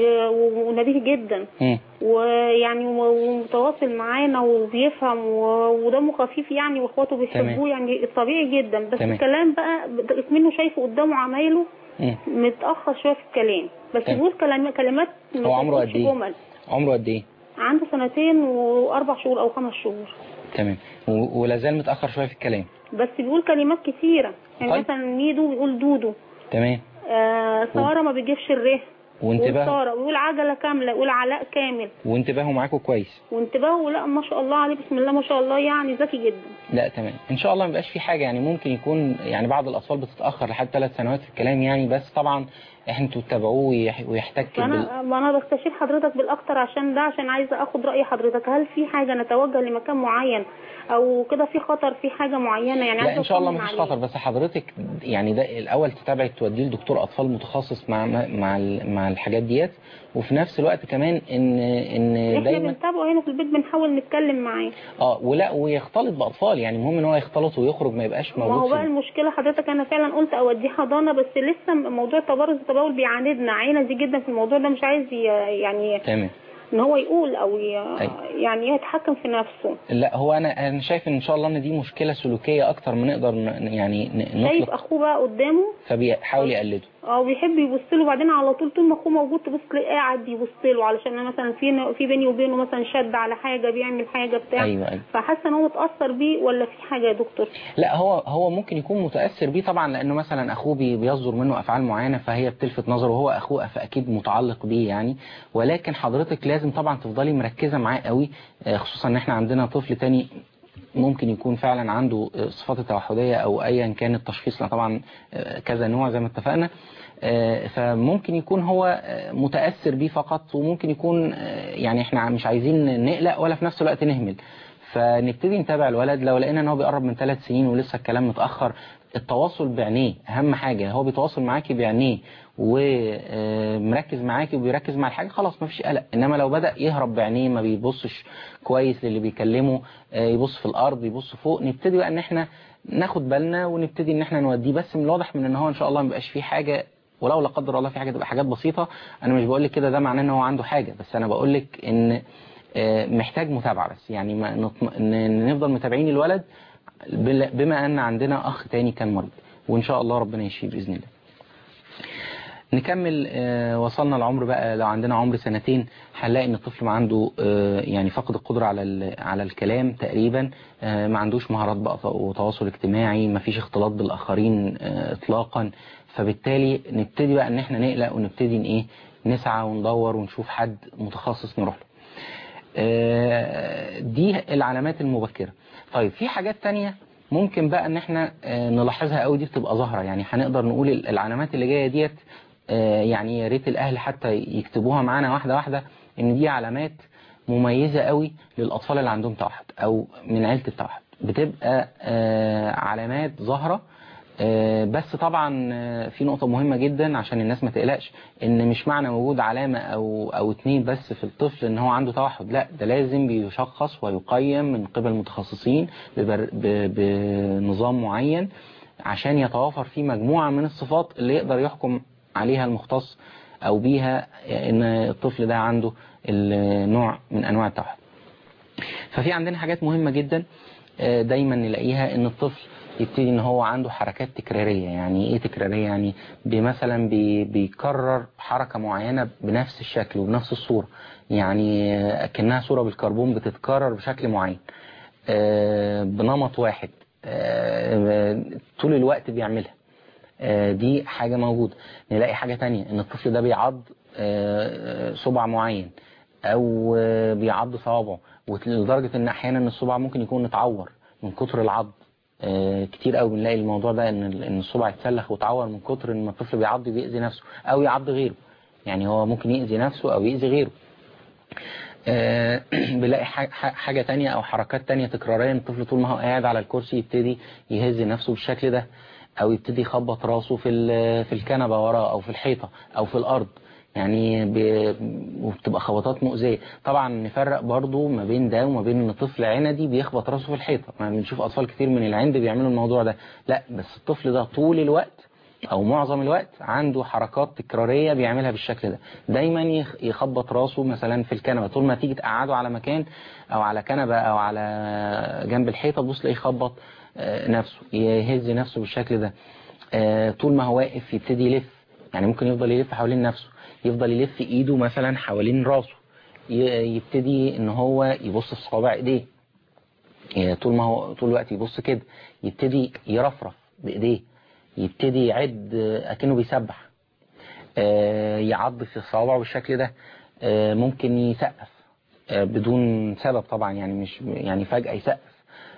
ونبيه جدا ويعني ومتواصل معانا وبيفهم ودمه خفيف يعني، واخواته بيحبوه يعني طبيعي جدا، بس الكلام بقى منه شايفه قدامه عمايله متاخر شويه في الكلام، بس بيقول كلمات. هو عمره قد ايه؟ عمره قد ايه؟ عنده 2 و4 شهور او 5 شهور. تمام. ولا زال متاخر شويه في الكلام، بس بيقول كلمات كثيره يعني. طيب. مثلا ميدو بيقول دودو. تمام. سارة ما بيجيبش الره. وانتباهه ويقول عجلة كاملة، يقول علاء كامل. وانتباهه معاكم كويس. وانتباهه لا ما شاء الله عليه بسم الله ما شاء الله يعني ذكي جدا. لا تمام ان شاء الله ما بقاش في حاجة يعني. ممكن يكون يعني بعض الاطفال بتتأخر لحد 3 سنوات في الكلام يعني، بس طبعا انتوا تتابعوه ويحتك انا بستشير حضرتك بالاكتر عشان عايزه اخد راي حضرتك. هل في حاجه نتوجه لمكان معين او كده في خطر في حاجه معينه يعني؟ لا ان شاء الله ما فيش خطر، بس حضرتك يعني ده الاول تتابعي توديه لدكتور اطفال متخصص مع الحاجات ديت، وفي نفس الوقت كمان ان احنا دايما بنتابعه هنا في البيت بنحاول نتكلم معاه. ولا ويختلط باطفال يعني، المهم ان هو يختلط ويخرج ما يبقاش موجود. ما هو بقى المشكله حضرتك انا فعلا قلت اوديه حضانه، بس لسه موضوع التبول بيعاندنا عينا دي جدا في الموضوع ده، مش عايز يعني تمام ان هو يقول او يعني يتحكم في نفسه. لا هو انا شايف ان شاء الله ان دي مشكله سلوكيه اكتر ما نقدر يعني نطلق. شايف اخوه بقى قدامه فبيحاول يقلده. بيحب يبص له، بعدين على طول ما اخوه موجود تبص تلاقيه قاعد يبص له، علشان مثلا في بيني وبينه مثلا شد على حاجه بيعمل حاجه بتاع. أيوة. فحاسه ان هو متاثر بيه ولا في حاجه يا دكتور؟ لا هو ممكن يكون متاثر بيه طبعا، لانه مثلا اخوه بيصدر منه افعال معينه فهي بتلفت نظره، وهو اخوه فاكيد متعلق بيه يعني. ولكن حضرتك لازم طبعا تفضلي مركزه معاه قوي، خصوصا ان احنا عندنا طفل تاني ممكن يكون فعلا عنده صفات التوحديه او ايا كان التشخيص، طبعا كذا نوع زي ما اتفقنا. فممكن يكون هو متأثر بيه فقط، وممكن يكون يعني احنا مش عايزين نقلق ولا في نفس الوقت نهمل، فنبتدي نتابع الولد. لو لقينا ان هو بيقرب من 3 سنين ولسه الكلام متأخر، التواصل بعينيه اهم حاجة. هو بيتواصل معاكي بعينيه ومركز معاكي وبيركز مع الحاجة، خلاص مفيش قلق. انما لو بدأ يهرب بعينيه، ما بيبصش كويس للي بيكلمه، يبص في الارض يبص فوق، نبتدي بقى ان احنا ناخد بالنا ونبتدي ان احنا نوديه. بس من الواضح من ان هو ان شاء الله ما بقاش فيه حاجة، ولو لا قدر الله في حاجة تبقى حاجات بسيطة. انا مش بقول لك كده ده معناه ان هو عنده حاجة، بس انا بقول لك ان محتاج متابعة بس يعني، نفضل متابعين الولد بما ان عندنا اخ تاني كان مريض، وان شاء الله ربنا يشفيه باذن الله. نكمل. وصلنا العمر بقى، لو عندنا عمر سنتين هنلاقي ان الطفل ما عنده يعني فقد القدرة على الكلام تقريبا، ما عندوش مهارات بقى وتواصل اجتماعي، ما فيش اختلاط بالاخرين اطلاقا. فبالتالي نبتدي بقى ان احنا نقلق ونبتدي ان ايه نسعى وندور ونشوف حد متخصص نروح له. دي العلامات المبكرة. طيب في حاجات تانية ممكن بقى ان احنا نلاحظها قوي، دي بتبقى ظاهرة، يعني هنقدر نقول العلامات اللي جاية ديت يعني يا ريت الاهل حتى يكتبوها معانا واحدة واحدة، ان دي علامات مميزة قوي للاطفال اللي عندهم توحد او من عيلة التوحد، بتبقى علامات ظاهرة. بس طبعا في نقطة مهمة جدا عشان الناس ما تقلقش، ان مش معنى وجود علامة او اتنين بس في الطفل ان هو عنده توحد، لا، ده لازم بيشخص ويقيم من قبل متخصصين بنظام معين عشان يتوافر فيه مجموعة من الصفات اللي يقدر يحكم عليها المختص او بيها ان الطفل ده عنده النوع من انواع التوحد. ففي عندنا حاجات مهمة جدا دايما نلاقيها، ان الطفل يبتدي ان هو عنده حركات تكرارية. يعني ايه تكرارية؟ يعني مثلا بيكرر حركة معينة بنفس الشكل وبنفس الصورة، يعني كأنها صورة بالكربون بتتكرر بشكل معين بنمط واحد طول الوقت بيعملها. دي حاجة موجودة. نلاقي حاجة تانية، ان الطفل ده بيعض صبع معين او بيعض صوابعه، ولدرجة ان احيانا الصبع ممكن يكون اتعور من كتر العض. كتير قوي بنلاقي الموضوع ده، ان الصبع يتسلخ وتعور من كتر ان الطفل بيعض وبيأذي نفسه او يعض غيره، يعني هو ممكن يأذي نفسه او يأذي غيره. بنلاقي حاجة تانية او حركات تانية تكرارية، الطفل طول ما هو قاعد على الكرسي يبتدي يهز نفسه بالشكل ده، او يبتدي يخبط راسه في الكنبة وراه او في الحيطة او في الارض، يعني وبتبقى خبطات مؤذية. طبعا نفرق برضو ما بين ده وما بين ان طفل عندي بيخبط راسه في الحيطة. ما بنشوف اطفال كتير من العند بيعملوا الموضوع ده، لا، بس الطفل ده طول الوقت او معظم الوقت عنده حركات تكرارية بيعملها بالشكل ده. دايما يخبط راسه مثلا في الكنبة، طول ما تيجي تقعده على مكان او على كنبة او على جنب الحيطة تبص تلاقيه يخبط نفسه، يهز نفسه بالشكل ده. طول ما هو واقف يبتدي يلف، يعني ممكن يفضل يلف حوالين نفسه، يفضل يلف ايده مثلا حوالين راسه، يبتدي ان هو يبص في صوابع ايديه، طول ما هو طول الوقت يبص كده، يبتدي يرفرف بايديه، يبتدي يعد اكنه بيسبح، يعض في صوابعه بالشكل ده، ممكن يسقف بدون سبب طبعا، يعني مش يعني فجأة يسقف،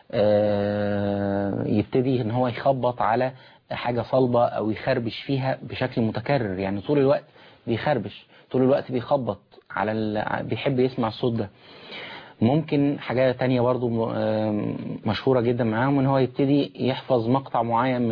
يبتدي ان هو يخبط على حاجة صلبة او يخربش فيها بشكل متكرر، يعني طول الوقت بيخربش، طول الوقت بيخبط على بيحب يسمع الصوت ده. ممكن حاجة تانية برضو مشهورة جدا معاهم، ان هو يبتدي يحفظ مقطع معين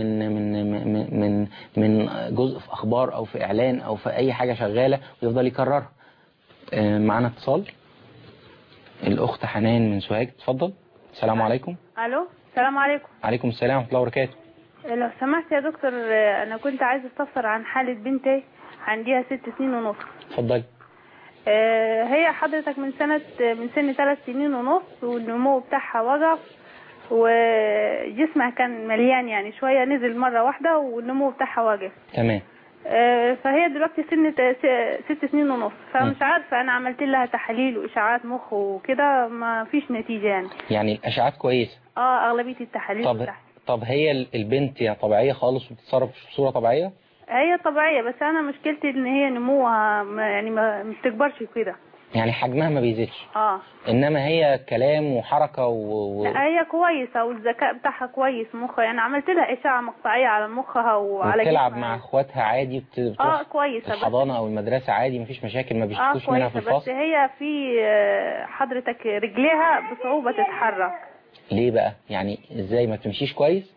من جزء في اخبار او في اعلان او في اي حاجة شغالة ويفضل يكررها. معانا اتصال، الاخت حنان من سوهاج، اتفضل. السلام عليكم. الو، السلام عليكم. عليكم السلام ورحمة الله وبركاته. لو سمحت يا دكتور، انا كنت عايزه استفسر عن حالة بنتي، عندها 6 سنين ونص. اتفضل. هي حضرتك من سن 3 سنين ونص، والنمو بتاعها وقف، وجسمها كان مليان يعني شوية، نزل مرة واحدة والنمو بتاعها واقف. تمام. فهي دلوقتي سن 6 سنين ونص، فمش عارفة، انا عملت لها تحاليل واشعاعات مخ وكده، ما فيش نتيجة يعني الاشعاعات كويسة؟ اغلبية التحاليل. طب هي البنت يعني طبيعية خالص وبتتصرف بصورة طبيعية؟ هي طبيعية، بس انا مشكلتي ان هي نموها يعني ما بتكبرش كده، يعني حجمها ما بيزيدش. انما هي كلام وحركة لا، هي كويسة والذكاء بتاعها كويس، مخها يعني عملت لها اشعة مقطعية على مخها وعلى جسمها. بتلعب مع اخواتها عادي، كويسة، الحضانة او المدرسة عادي، مفيش مشاكل، ما بيشتكوش منها في الفصل؟ بس هي في حضرتك رجليها بصعوبة تتحرك. ليه بقى؟ يعني ازاي ما تمشيش كويس؟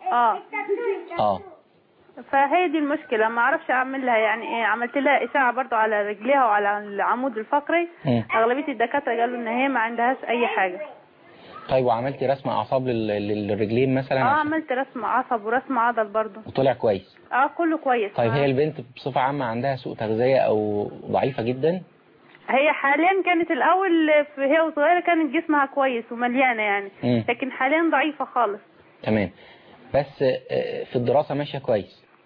فهي دي المشكلة، ما اعرفش اعمل لها يعني ايه. عملت لها اشعة برضو على رجليها وعلى العمود الفقري، اغلبية الدكاترة قالوا ان هي ما عندهاش اي حاجة. طيب وعملتي رسم اعصاب للرجلين مثلا؟ عملت رسم عصب ورسم عضل برضو، وطلع كويس؟ كله كويس. طيب هي البنت بصفة عامة عندها سوء تغذية او ضعيفة جدا؟ هي حاليا كانت الاول هي وصغيرة كانت جسمها كويس ومليانة يعني، لكن حاليا ضعيفة خالص. تمام. بس في الدراسة ماشية كويس؟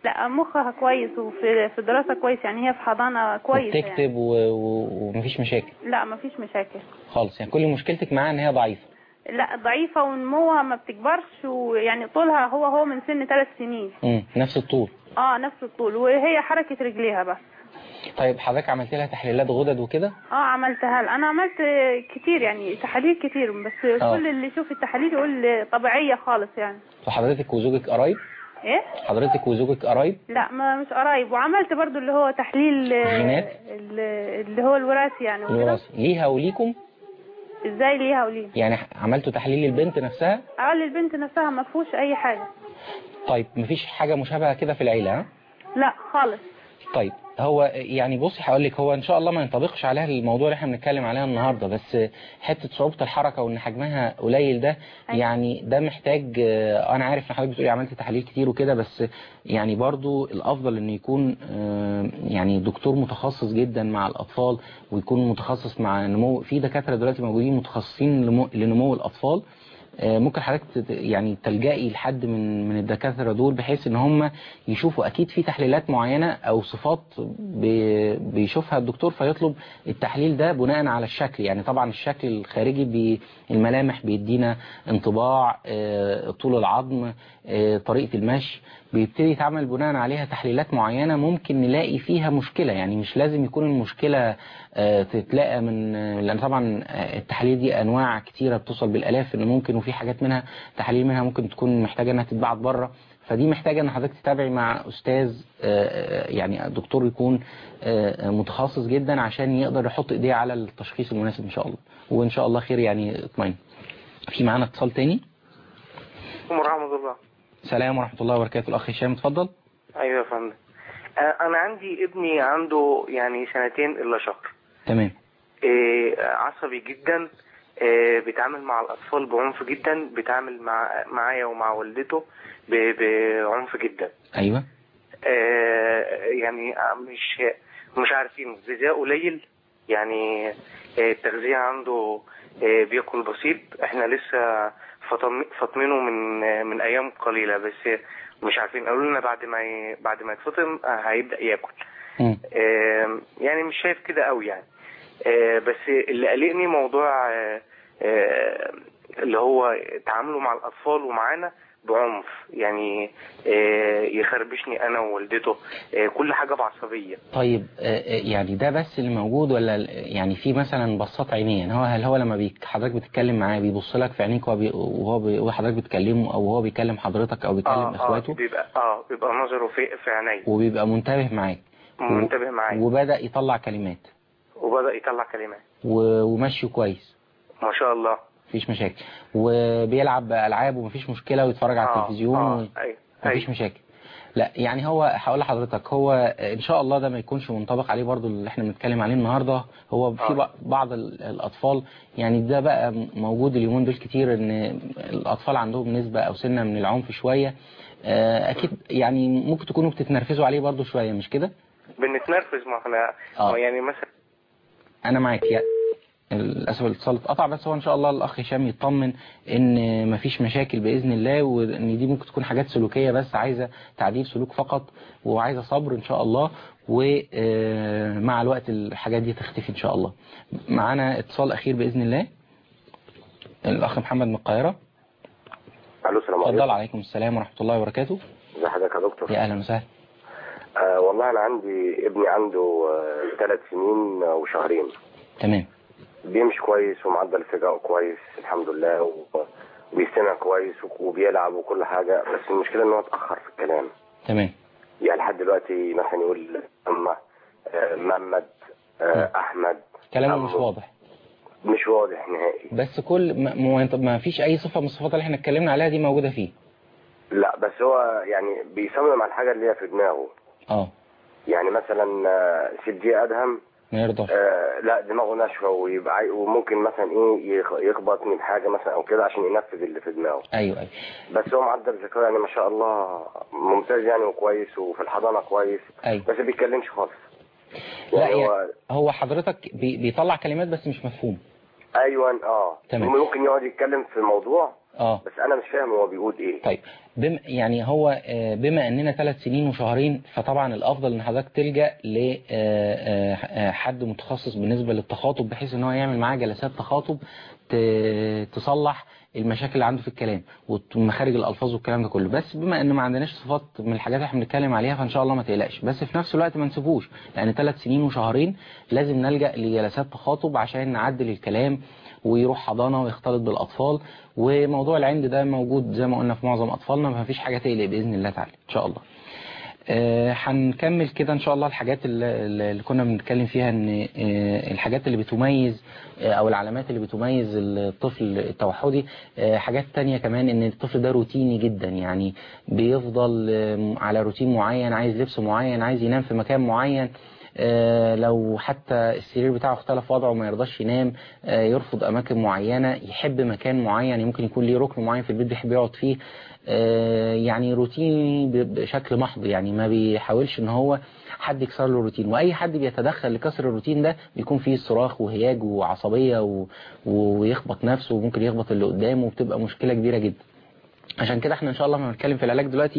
لا مخها كويس وفي الدراسة كويس، يعني هي في حضانة كويسة وبتكتب يعني. ومفيش مشاكل لا مفيش مشاكل خالص، يعني كل مشكلتك معاها ان هي ضعيفة. لا ضعيفة ونموها ما بتكبرش، ويعني طولها هو من سن 3 سنين. نفس الطول. نفس الطول، وهي حركة رجليها بس. طيب حضرتك عملت لها تحليلات غدد وكده؟ عملتها لها. انا عملت كتير يعني تحاليل كتير، بس كل اللي يشوف التحاليل يقول طبيعية خالص يعني. وحضرتك وزوجك قرايب؟ ايه؟ حضرتك وزوجك قرايب؟ لا ما مش قرايب. وعملت برضو اللي هو تحليل جينات اللي هو الوراثي يعني وكده. ليها وليكم؟ ازاي ليها وليها؟ يعني عملتوا تحليل للبنت نفسها؟ للبنت نفسها ما فيهوش اي حاجة. طيب مفيش حاجة مشابهة كده في العيلة؟ ها؟ لا خالص. طيب هو يعني بصي هقول لك، هو ان شاء الله ما ينطبقش عليها الموضوع اللي احنا بنتكلم عليها النهارده، بس حته صعوبه الحركه وان حجمها قليل ده يعني ده محتاج، انا عارف ان حضرتك بتقولي عملت تحاليل كتير وكده، بس يعني برضو الافضل ان يكون يعني دكتور متخصص جدا مع الاطفال، ويكون متخصص مع نمو. في دكاتره دلوقتي موجودين متخصصين لنمو الاطفال، ممكن حضرتك يعني تلجئي لحد من الدكاتره دول بحيث ان هم يشوفوا. اكيد في تحليلات معينه او صفات بيشوفها الدكتور فيطلب التحليل ده بناء على الشكل. يعني طبعا الشكل الخارجي الملامح بيدينا انطباع، طول العظم، طريقه المشي، بيبتدي يتعمل بناء عليها تحليلات معينه ممكن نلاقي فيها مشكله. يعني مش لازم يكون المشكله تتلاقى لان طبعا التحاليل دي انواع كتيره بتوصل بالالاف، ان ممكن وفي حاجات منها تحاليل منها ممكن تكون محتاجه انها تتبعت بره، فدي محتاجه ان حضرتك تتابعي مع استاذ يعني دكتور يكون متخصص جدا عشان يقدر يحط ايديه على التشخيص المناسب ان شاء الله، وان شاء الله خير يعني. اطمئن. في معانا اتصال تاني. ورحمة الله. السلام ورحمه الله وبركاته. الاخ هشام اتفضل. ايوه يا فندم. انا عندي ابني عنده يعني 2 إلا شهر. تمام. عصبي جدا، بيتعامل مع الاطفال بعنف جدا، بيتعامل معايا ومع والدته بعنف جدا. ايوه. يعني مش عارفين، غذاء قليل يعني، التغذية عنده بياكل بسيط. احنا لسه فاطمينه من ايام قليلة، بس مش عارفين. قالوا لنا بعد ما يتفطم هيبدأ ياكل. يعني مش شايف كده قوي يعني. بس اللي قلقني موضوع اللي هو تعامله مع الأطفال ومعانا بعنف، يعني يخربشني أنا ووالدته، كل حاجة بعصبية. طيب يعني ده بس اللي موجود، ولا يعني في مثلا بصات عينيه؟ يعني هل هو لما حضرتك بتتكلم معاه بيبص لك في عينيك وحضرتك بتكلمه، او هو بيكلم حضرتك او بيكلم اخواته؟ بيبقى نظره في عيني، وبيبقى منتبه معاك. وبدأ يطلع كلمات. ومشيه كويس ما شاء الله، مفيش مشاكل. وبيلعب بألعاب ومفيش مشكلة، ويتفرج على التلفزيون مفيش مشاكل. لا يعني هو هقول لحضرتك، هو ان شاء الله ده ما يكونش منطبق عليه برضو اللي احنا بنتكلم عليه النهارده. هو في بعض الاطفال، يعني ده بقى موجود اليومين دول كتير، ان الاطفال عندهم نسبة او سنة من العنف شوية. اكيد يعني ممكن تكونوا بتتنرفزوا عليه برضو شوية، مش كده؟ بنتنرفز. ما احنا يعني مثلا انا معاك. للاسف الاتصال اتقطع، بس هو ان شاء الله الاخ هشام يطمن ان مفيش مشاكل باذن الله، وان دي ممكن تكون حاجات سلوكيه بس عايزه تعديل سلوك فقط، وعايزه صبر ان شاء الله، ومع الوقت الحاجات دي تختفي ان شاء الله. معانا اتصال اخير باذن الله، الاخ محمد من القاهره. الو السلام عليكم. اتفضل. عليكم السلام ورحمه الله وبركاته. ازي حضرتك يا دكتور؟ يا اهلا وسهلا. والله انا عندي ابني عنده 3 سنين وشهرين. تمام. بيمشي كويس ومعدل فجائه كويس الحمد لله، وبيستمع كويس وبيلعب وكل حاجة، بس المشكلة ان هو اتأخر في الكلام. تمام. يعني لحد دلوقتي مثلا يقول محمد، احمد، كلامه مش واضح. مش واضح نهائي. بس ما فيش اي صفة من الصفات اللي احنا اتكلمنا عليها دي موجودة فيه؟ لا، بس هو يعني بيصمم على الحاجة اللي هي في دماغه. يعني مثلا سيب دي ادهم ما يرضاش. لا، دماغه ناشفه، وممكن مثلا ايه يخبطني بحاجه مثلا او كده عشان ينفذ اللي في دماغه. ايوه. بس هو معدل ذكاء يعني ما شاء الله ممتاز يعني، وكويس، وفي الحضانه كويس. أيوة. بس ما بيتكلمش خالص. يعني لا هو حضرتك بيطلع كلمات بس مش مفهوم. ايوه. تمام. ممكن يقعد يتكلم في موضوع بس انا مش فاهم هو بيقول ايه. طيب يعني هو بما اننا 3 سنين وشهرين، فطبعا الافضل ان حضرتك تلجأ لحد متخصص بالنسبة للتخاطب، بحيث ان هو يعمل معاه جلسات تخاطب تصلح المشاكل اللي عنده في الكلام ومخارج الالفاظ والكلام ده كله. بس بما ان ما عندناش صفات من الحاجات اللي احنا بنتكلم عليها، فان شاء الله ما تقلقش. بس في نفس الوقت ما نسيبوش، لان 3 سنين وشهرين لازم نلجأ لجلسات تخاطب عشان نعدل الكلام ويروح حضانة ويختلط بالأطفال. وموضوع العند ده موجود زي ما قلنا في معظم أطفالنا، ما فيش حاجة تقلق بإذن الله تعالى إن شاء الله. هنكمل كده إن شاء الله الحاجات اللي كنا بنتكلم فيها، إن الحاجات اللي بتميز أو العلامات اللي بتميز الطفل التوحدي. حاجات تانية كمان، إن الطفل ده روتيني جدا، يعني بيفضل على روتين معين، عايز لبس معين، عايز ينام في مكان معين، لو حتى السرير بتاعه اختلف وضعه ما يرضاش ينام، يرفض أماكن معينة، يحب مكان معين، ممكن يكون ليه ركن معين في البيت بيحب يقعد فيه. يعني روتيني بشكل محض، يعني ما بيحاولش ان هو حد يكسر له الروتين. واي حد بيتدخل لكسر الروتين ده بيكون فيه صراخ وهياج وعصبية ويخبط نفسه وممكن يخبط اللي قدامه، وبتبقى مشكلة كبيرة جدا. عشان كده احنا ان شاء الله هنتكلم في العلاج دلوقتي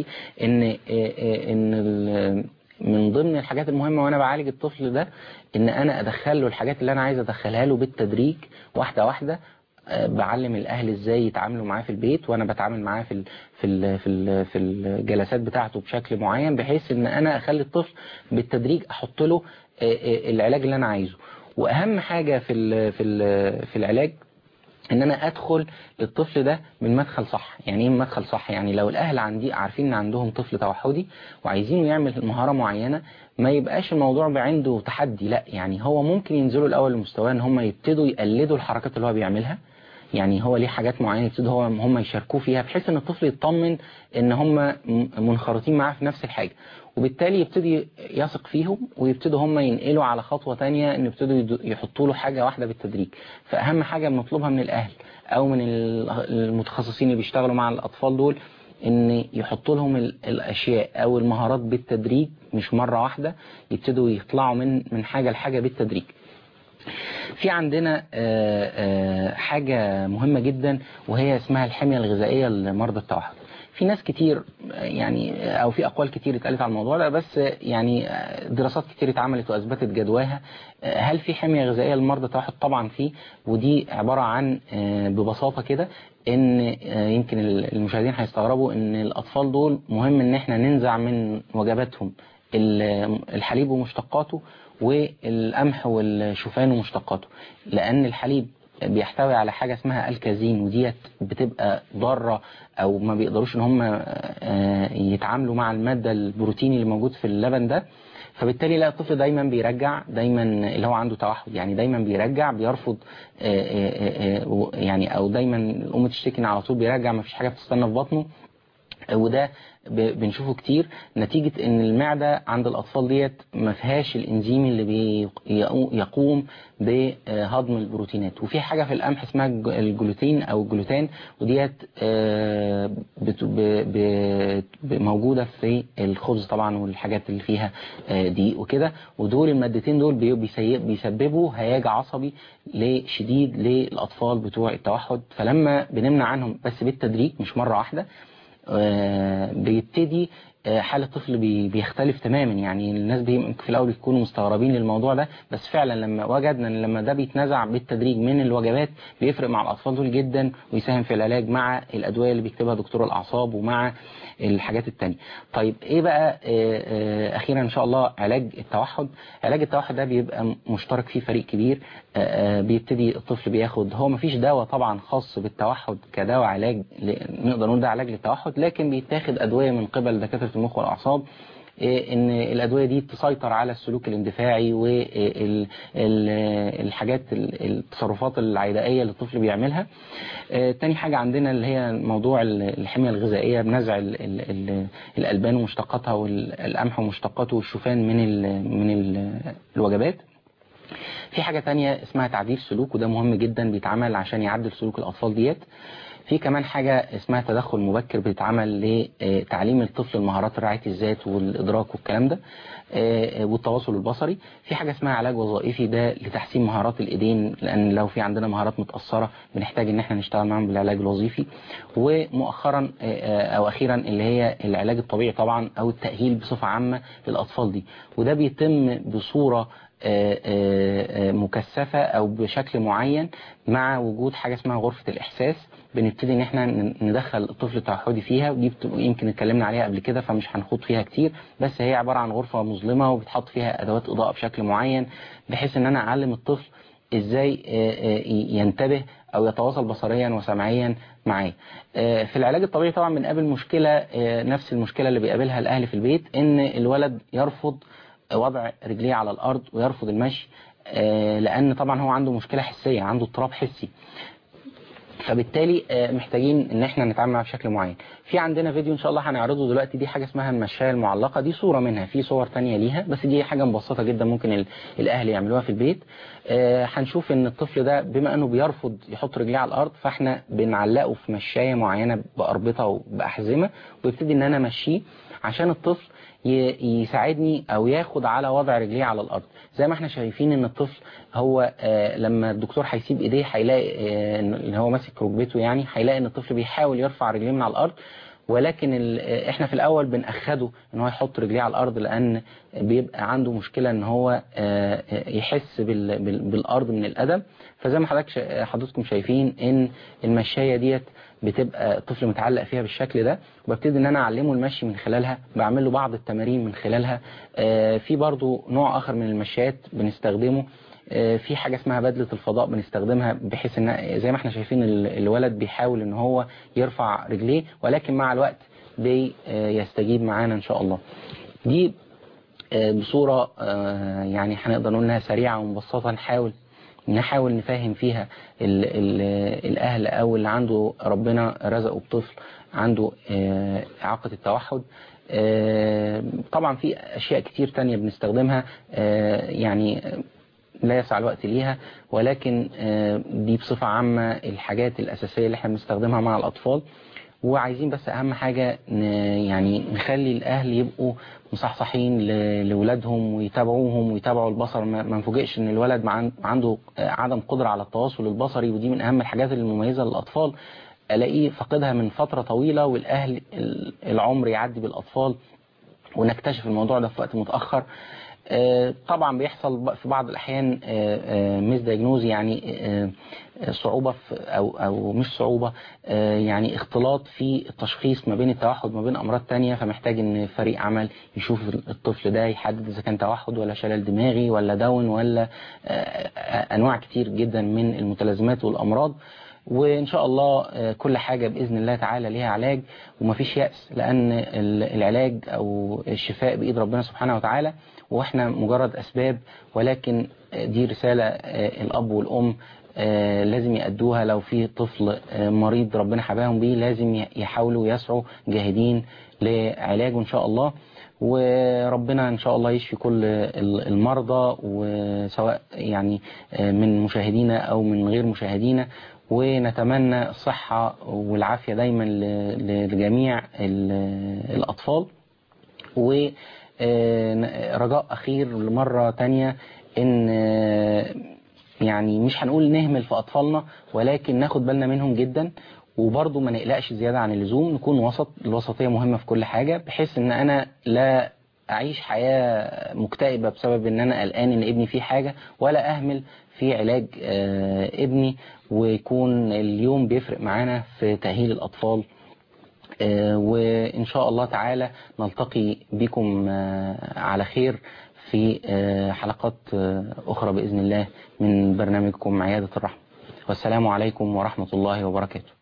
ان من ضمن الحاجات المهمة وانا بعالج الطفل ده ان انا ادخل له الحاجات اللي انا عايز ادخلها له بالتدريج، واحدة واحدة. بعلم الاهل ازاي يتعاملوا معاه في البيت، وانا بتعامل معاه في الجلسات بتاعته بشكل معين، بحيث ان انا اخلي الطفل بالتدريج احط له العلاج اللي انا عايزه. واهم حاجة في العلاج ان انا ادخل للطفل ده من مدخل صح. يعني ايه من مدخل صح؟ يعني لو الاهل عندي عارفين ان عندهم طفل توحدي وعايزينه يعمل مهارة معينة، ما يبقاش الموضوع عنده تحدي، لا، يعني هو ممكن ينزلوا الاول لمستواه ان هم يبتدوا يقلدوا الحركات اللي هو بيعملها. يعني هو ليه حاجات معينة يبتدوا هم يشاركوه فيها، بحيث ان الطفل يطمن ان هم منخرطين معاه في نفس الحاجة، وبالتالي يبتدي يثق فيهم، ويبتدوا هم ينقلوا على خطوة تانية ان يبتدوا يحطوا له حاجة واحدة بالتدريج. فأهم حاجة بنطلبها من الأهل أو من المتخصصين اللي بيشتغلوا مع الأطفال دول، ان يحطوا لهم الأشياء أو المهارات بالتدريج، مش مرة واحدة، يبتدوا يطلعوا من حاجة لحاجة بالتدريج. في عندنا حاجة مهمة جدا، وهي اسمها الحمية الغذائية لمرضى التوحد. في ناس كتير يعني او في اقوال كتير اتقالت على الموضوع ده، بس يعني دراسات كتير اتعملت واثبتت جدواها. هل في حمية غذائية لمرضى التوحد؟ طبعا في. ودي عبارة عن ببساطة كده ان يمكن المشاهدين هيستغربوا ان الاطفال دول مهم ان احنا ننزع من وجباتهم الحليب ومشتقاته والقمح والشوفان ومشتقاته، لان الحليب بيحتوي على حاجة اسمها الكازين، وديت بتبقى ضارة او ما بيقدروش ان هم يتعاملوا مع المادة البروتيني اللي موجود في اللبن ده. فبالتالي لا، الطفل دايما بيرجع، دايما اللي هو عنده توحد يعني دايما بيرجع، بيرفض يعني، او دايما الام تشتكي ان على طول بيرجع، ما فيش حاجة بتستنى في بطنه. وده بنشوفه كتير نتيجة ان المعدة عند الاطفال ديت ما فيهاش الانزيم اللي يقوم بهضم البروتينات. وفي حاجة في القمح اسمها الجلوتين او الجلوتان، وديت موجودة في الخبز طبعا والحاجات اللي فيها دقيق وكده. ودول المادتين دول بيسببوا هياج عصبي شديد للاطفال بتوع التوحد. فلما بنمنع عنهم بس بالتدريج مش مرة واحدة، بيبتدي حال الطفل بيختلف تماما. يعني الناس في الأول بيكونوا مستغربين للموضوع ده، بس فعلا لما وجدنا ان لما ده بيتنزع بالتدريج من الوجبات بيفرق مع الأطفال دول جدا، ويساهم في العلاج مع الأدوية اللي بيكتبها دكتور الأعصاب ومع الحاجات التانية. طيب ايه بقى اخيرا ان شاء الله علاج التوحد؟ علاج التوحد ده بيبقى مشترك فيه فريق كبير. بيبتدي الطفل بياخد، هو مفيش دواء طبعا خاص بالتوحد كدواء علاج نقدر نقول ده علاج للتوحد، لكن بيتاخد أدوية من قبل دكاترة المخ والأعصاب، ان الأدوية دي تسيطر على السلوك الاندفاعي والحاجات التصرفات العدائية اللي الطفل بيعملها. تاني حاجة عندنا اللي هي موضوع الحمية الغذائية بنزع الألبان ومشتقاتها والقمح ومشتقاته والشوفان من الوجبات. في حاجة تانية اسمها تعديل سلوك، وده مهم جدا بيتعمل عشان يعدل سلوك الأطفال ديت. في كمان حاجة اسمها تدخل مبكر بيتعمل لتعليم الطفل مهارات رعاية الذات والإدراك والكلام ده والتواصل البصري. في حاجة اسمها علاج وظائفي، ده لتحسين مهارات الإيدين، لأن لو في عندنا مهارات متأثرة بنحتاج إن احنا نشتغل معاهم بالعلاج الوظيفي. ومؤخرا أو أخيرا اللي هي العلاج الطبيعي طبعا، أو التأهيل بصفة عامة للأطفال دي، وده بيتم بصورة مكثفة أو بشكل معين مع وجود حاجة اسمها غرفة الإحساس. بنبتدي ان احنا ندخل الطفل التوحدي فيها، ودي يمكن اتكلمنا عليها قبل كده فمش هنخوض فيها كتير، بس هي عبارة عن غرفة مظلمة وبتحط فيها ادوات اضاءة بشكل معين، بحيث ان انا اعلم الطفل ازاي ينتبه او يتواصل بصريا وسمعيا معاه. في العلاج الطبيعي طبعا بنقابل مشكلة نفس المشكلة اللي بيقابلها الاهل في البيت، ان الولد يرفض وضع رجليه على الارض ويرفض المشي، لان طبعا هو عنده مشكلة حسية، عنده اضطراب حسي، فبالتالي محتاجين ان احنا نتعامل معاه بشكل معين. في عندنا فيديو ان شاء الله هنعرضه دلوقتي، دي حاجة اسمها المشاية المعلقة، دي صورة منها، في صور تانية ليها بس دي حاجة مبسطة جدا ممكن الاهل يعملوها في البيت. هنشوف ان الطفل ده بما انه بيرفض يحط رجليه على الارض، فاحنا بنعلقه في مشاية معينة بأربطة وبأحزمة، ويبتدي ان انا امشيه عشان الطفل يساعدني او ياخد على وضع رجليه على الارض. زي ما احنا شايفين ان الطفل هو لما الدكتور هيسيب ايديه هيلاقي ان هو ماسك ركبته، يعني هيلاقي ان الطفل بيحاول يرفع رجليه من على الارض، ولكن احنا في الاول بنأخده ان هو يحط رجليه على الارض، لان بيبقى عنده مشكلة ان هو يحس بالارض من الألم. فزي ما حضراتكم شايفين ان المشاية ديت بتبقى الطفل متعلق فيها بالشكل ده، وببتدي ان انا اعلمه المشي من خلالها، بعمل له بعض التمارين من خلالها. في برضو نوع اخر من المشيات بنستخدمه، في حاجة اسمها بدلة الفضاء بنستخدمها، بحيث ان زي ما احنا شايفين الولد بيحاول ان هو يرفع رجليه، ولكن مع الوقت بيستجيب معانا ان شاء الله. دي بصورة يعني هنقدر نقول انها سريعة ومبسطة، نحاول نفهم فيها الأهل أو اللي عنده ربنا رزقه بطفل عنده إعاقة التوحد. طبعا في أشياء كتير تانية بنستخدمها يعني لا يسع الوقت ليها، ولكن دي بصفة عامة الحاجات الأساسية اللي احنا بنستخدمها مع الأطفال. وعايزين بس أهم حاجة يعني نخلي الأهل يبقوا مصحصحين لولادهم ويتابعوهم ويتابعوا البصر، ما نفوجئش ان الولد عنده عدم قدرة على التواصل البصري، ودي من أهم الحاجات المميزة للأطفال، ألاقيه فقدها من فترة طويلة، والأهل العمر يعدي بالأطفال ونكتشف الموضوع ده في وقت متأخر. طبعا بيحصل في بعض الأحيان ميس دايجنوز، يعني صعوبة أو مش صعوبة، يعني اختلاط في التشخيص ما بين التوحد وما بين أمراض تانية، فمحتاج ان فريق عمل يشوف الطفل ده يحدد إذا كان توحد ولا شلل دماغي ولا داون ولا أنواع كتير جدا من المتلازمات والأمراض. وإن شاء الله كل حاجة بإذن الله تعالى ليها علاج، ومفيش يأس، لأن العلاج أو الشفاء بإيد ربنا سبحانه وتعالى، وإحنا مجرد أسباب، ولكن دي رسالة الأب والأم لازم يأدوها. لو في طفل مريض ربنا حباهم بيه لازم يحاولوا يسعوا جاهدين لعلاجه إن شاء الله، وربنا إن شاء الله يشفي كل المرضى، وسواء يعني من مشاهدينا أو من غير مشاهدينا، ونتمنى الصحة والعافية دايما لجميع الأطفال. ورجاء أخير لمرة تانية إن يعني مش هنقول نهمل في أطفالنا، ولكن ناخد بالنا منهم جدا، وبرضه ما نقلقش زيادة عن اللزوم، نكون وسط. الوسطية مهمة في كل حاجة، بحيث إن أنا لا أعيش حياة مكتئبة بسبب إن أنا قلقان إن ابني فيه حاجة، ولا أهمل في علاج ابني، ويكون اليوم بيفرق معانا في تأهيل الأطفال. وإن شاء الله تعالى نلتقي بكم على خير في حلقات أخرى بإذن الله من برنامجكم عيادة الرحمة، والسلام عليكم ورحمة الله وبركاته.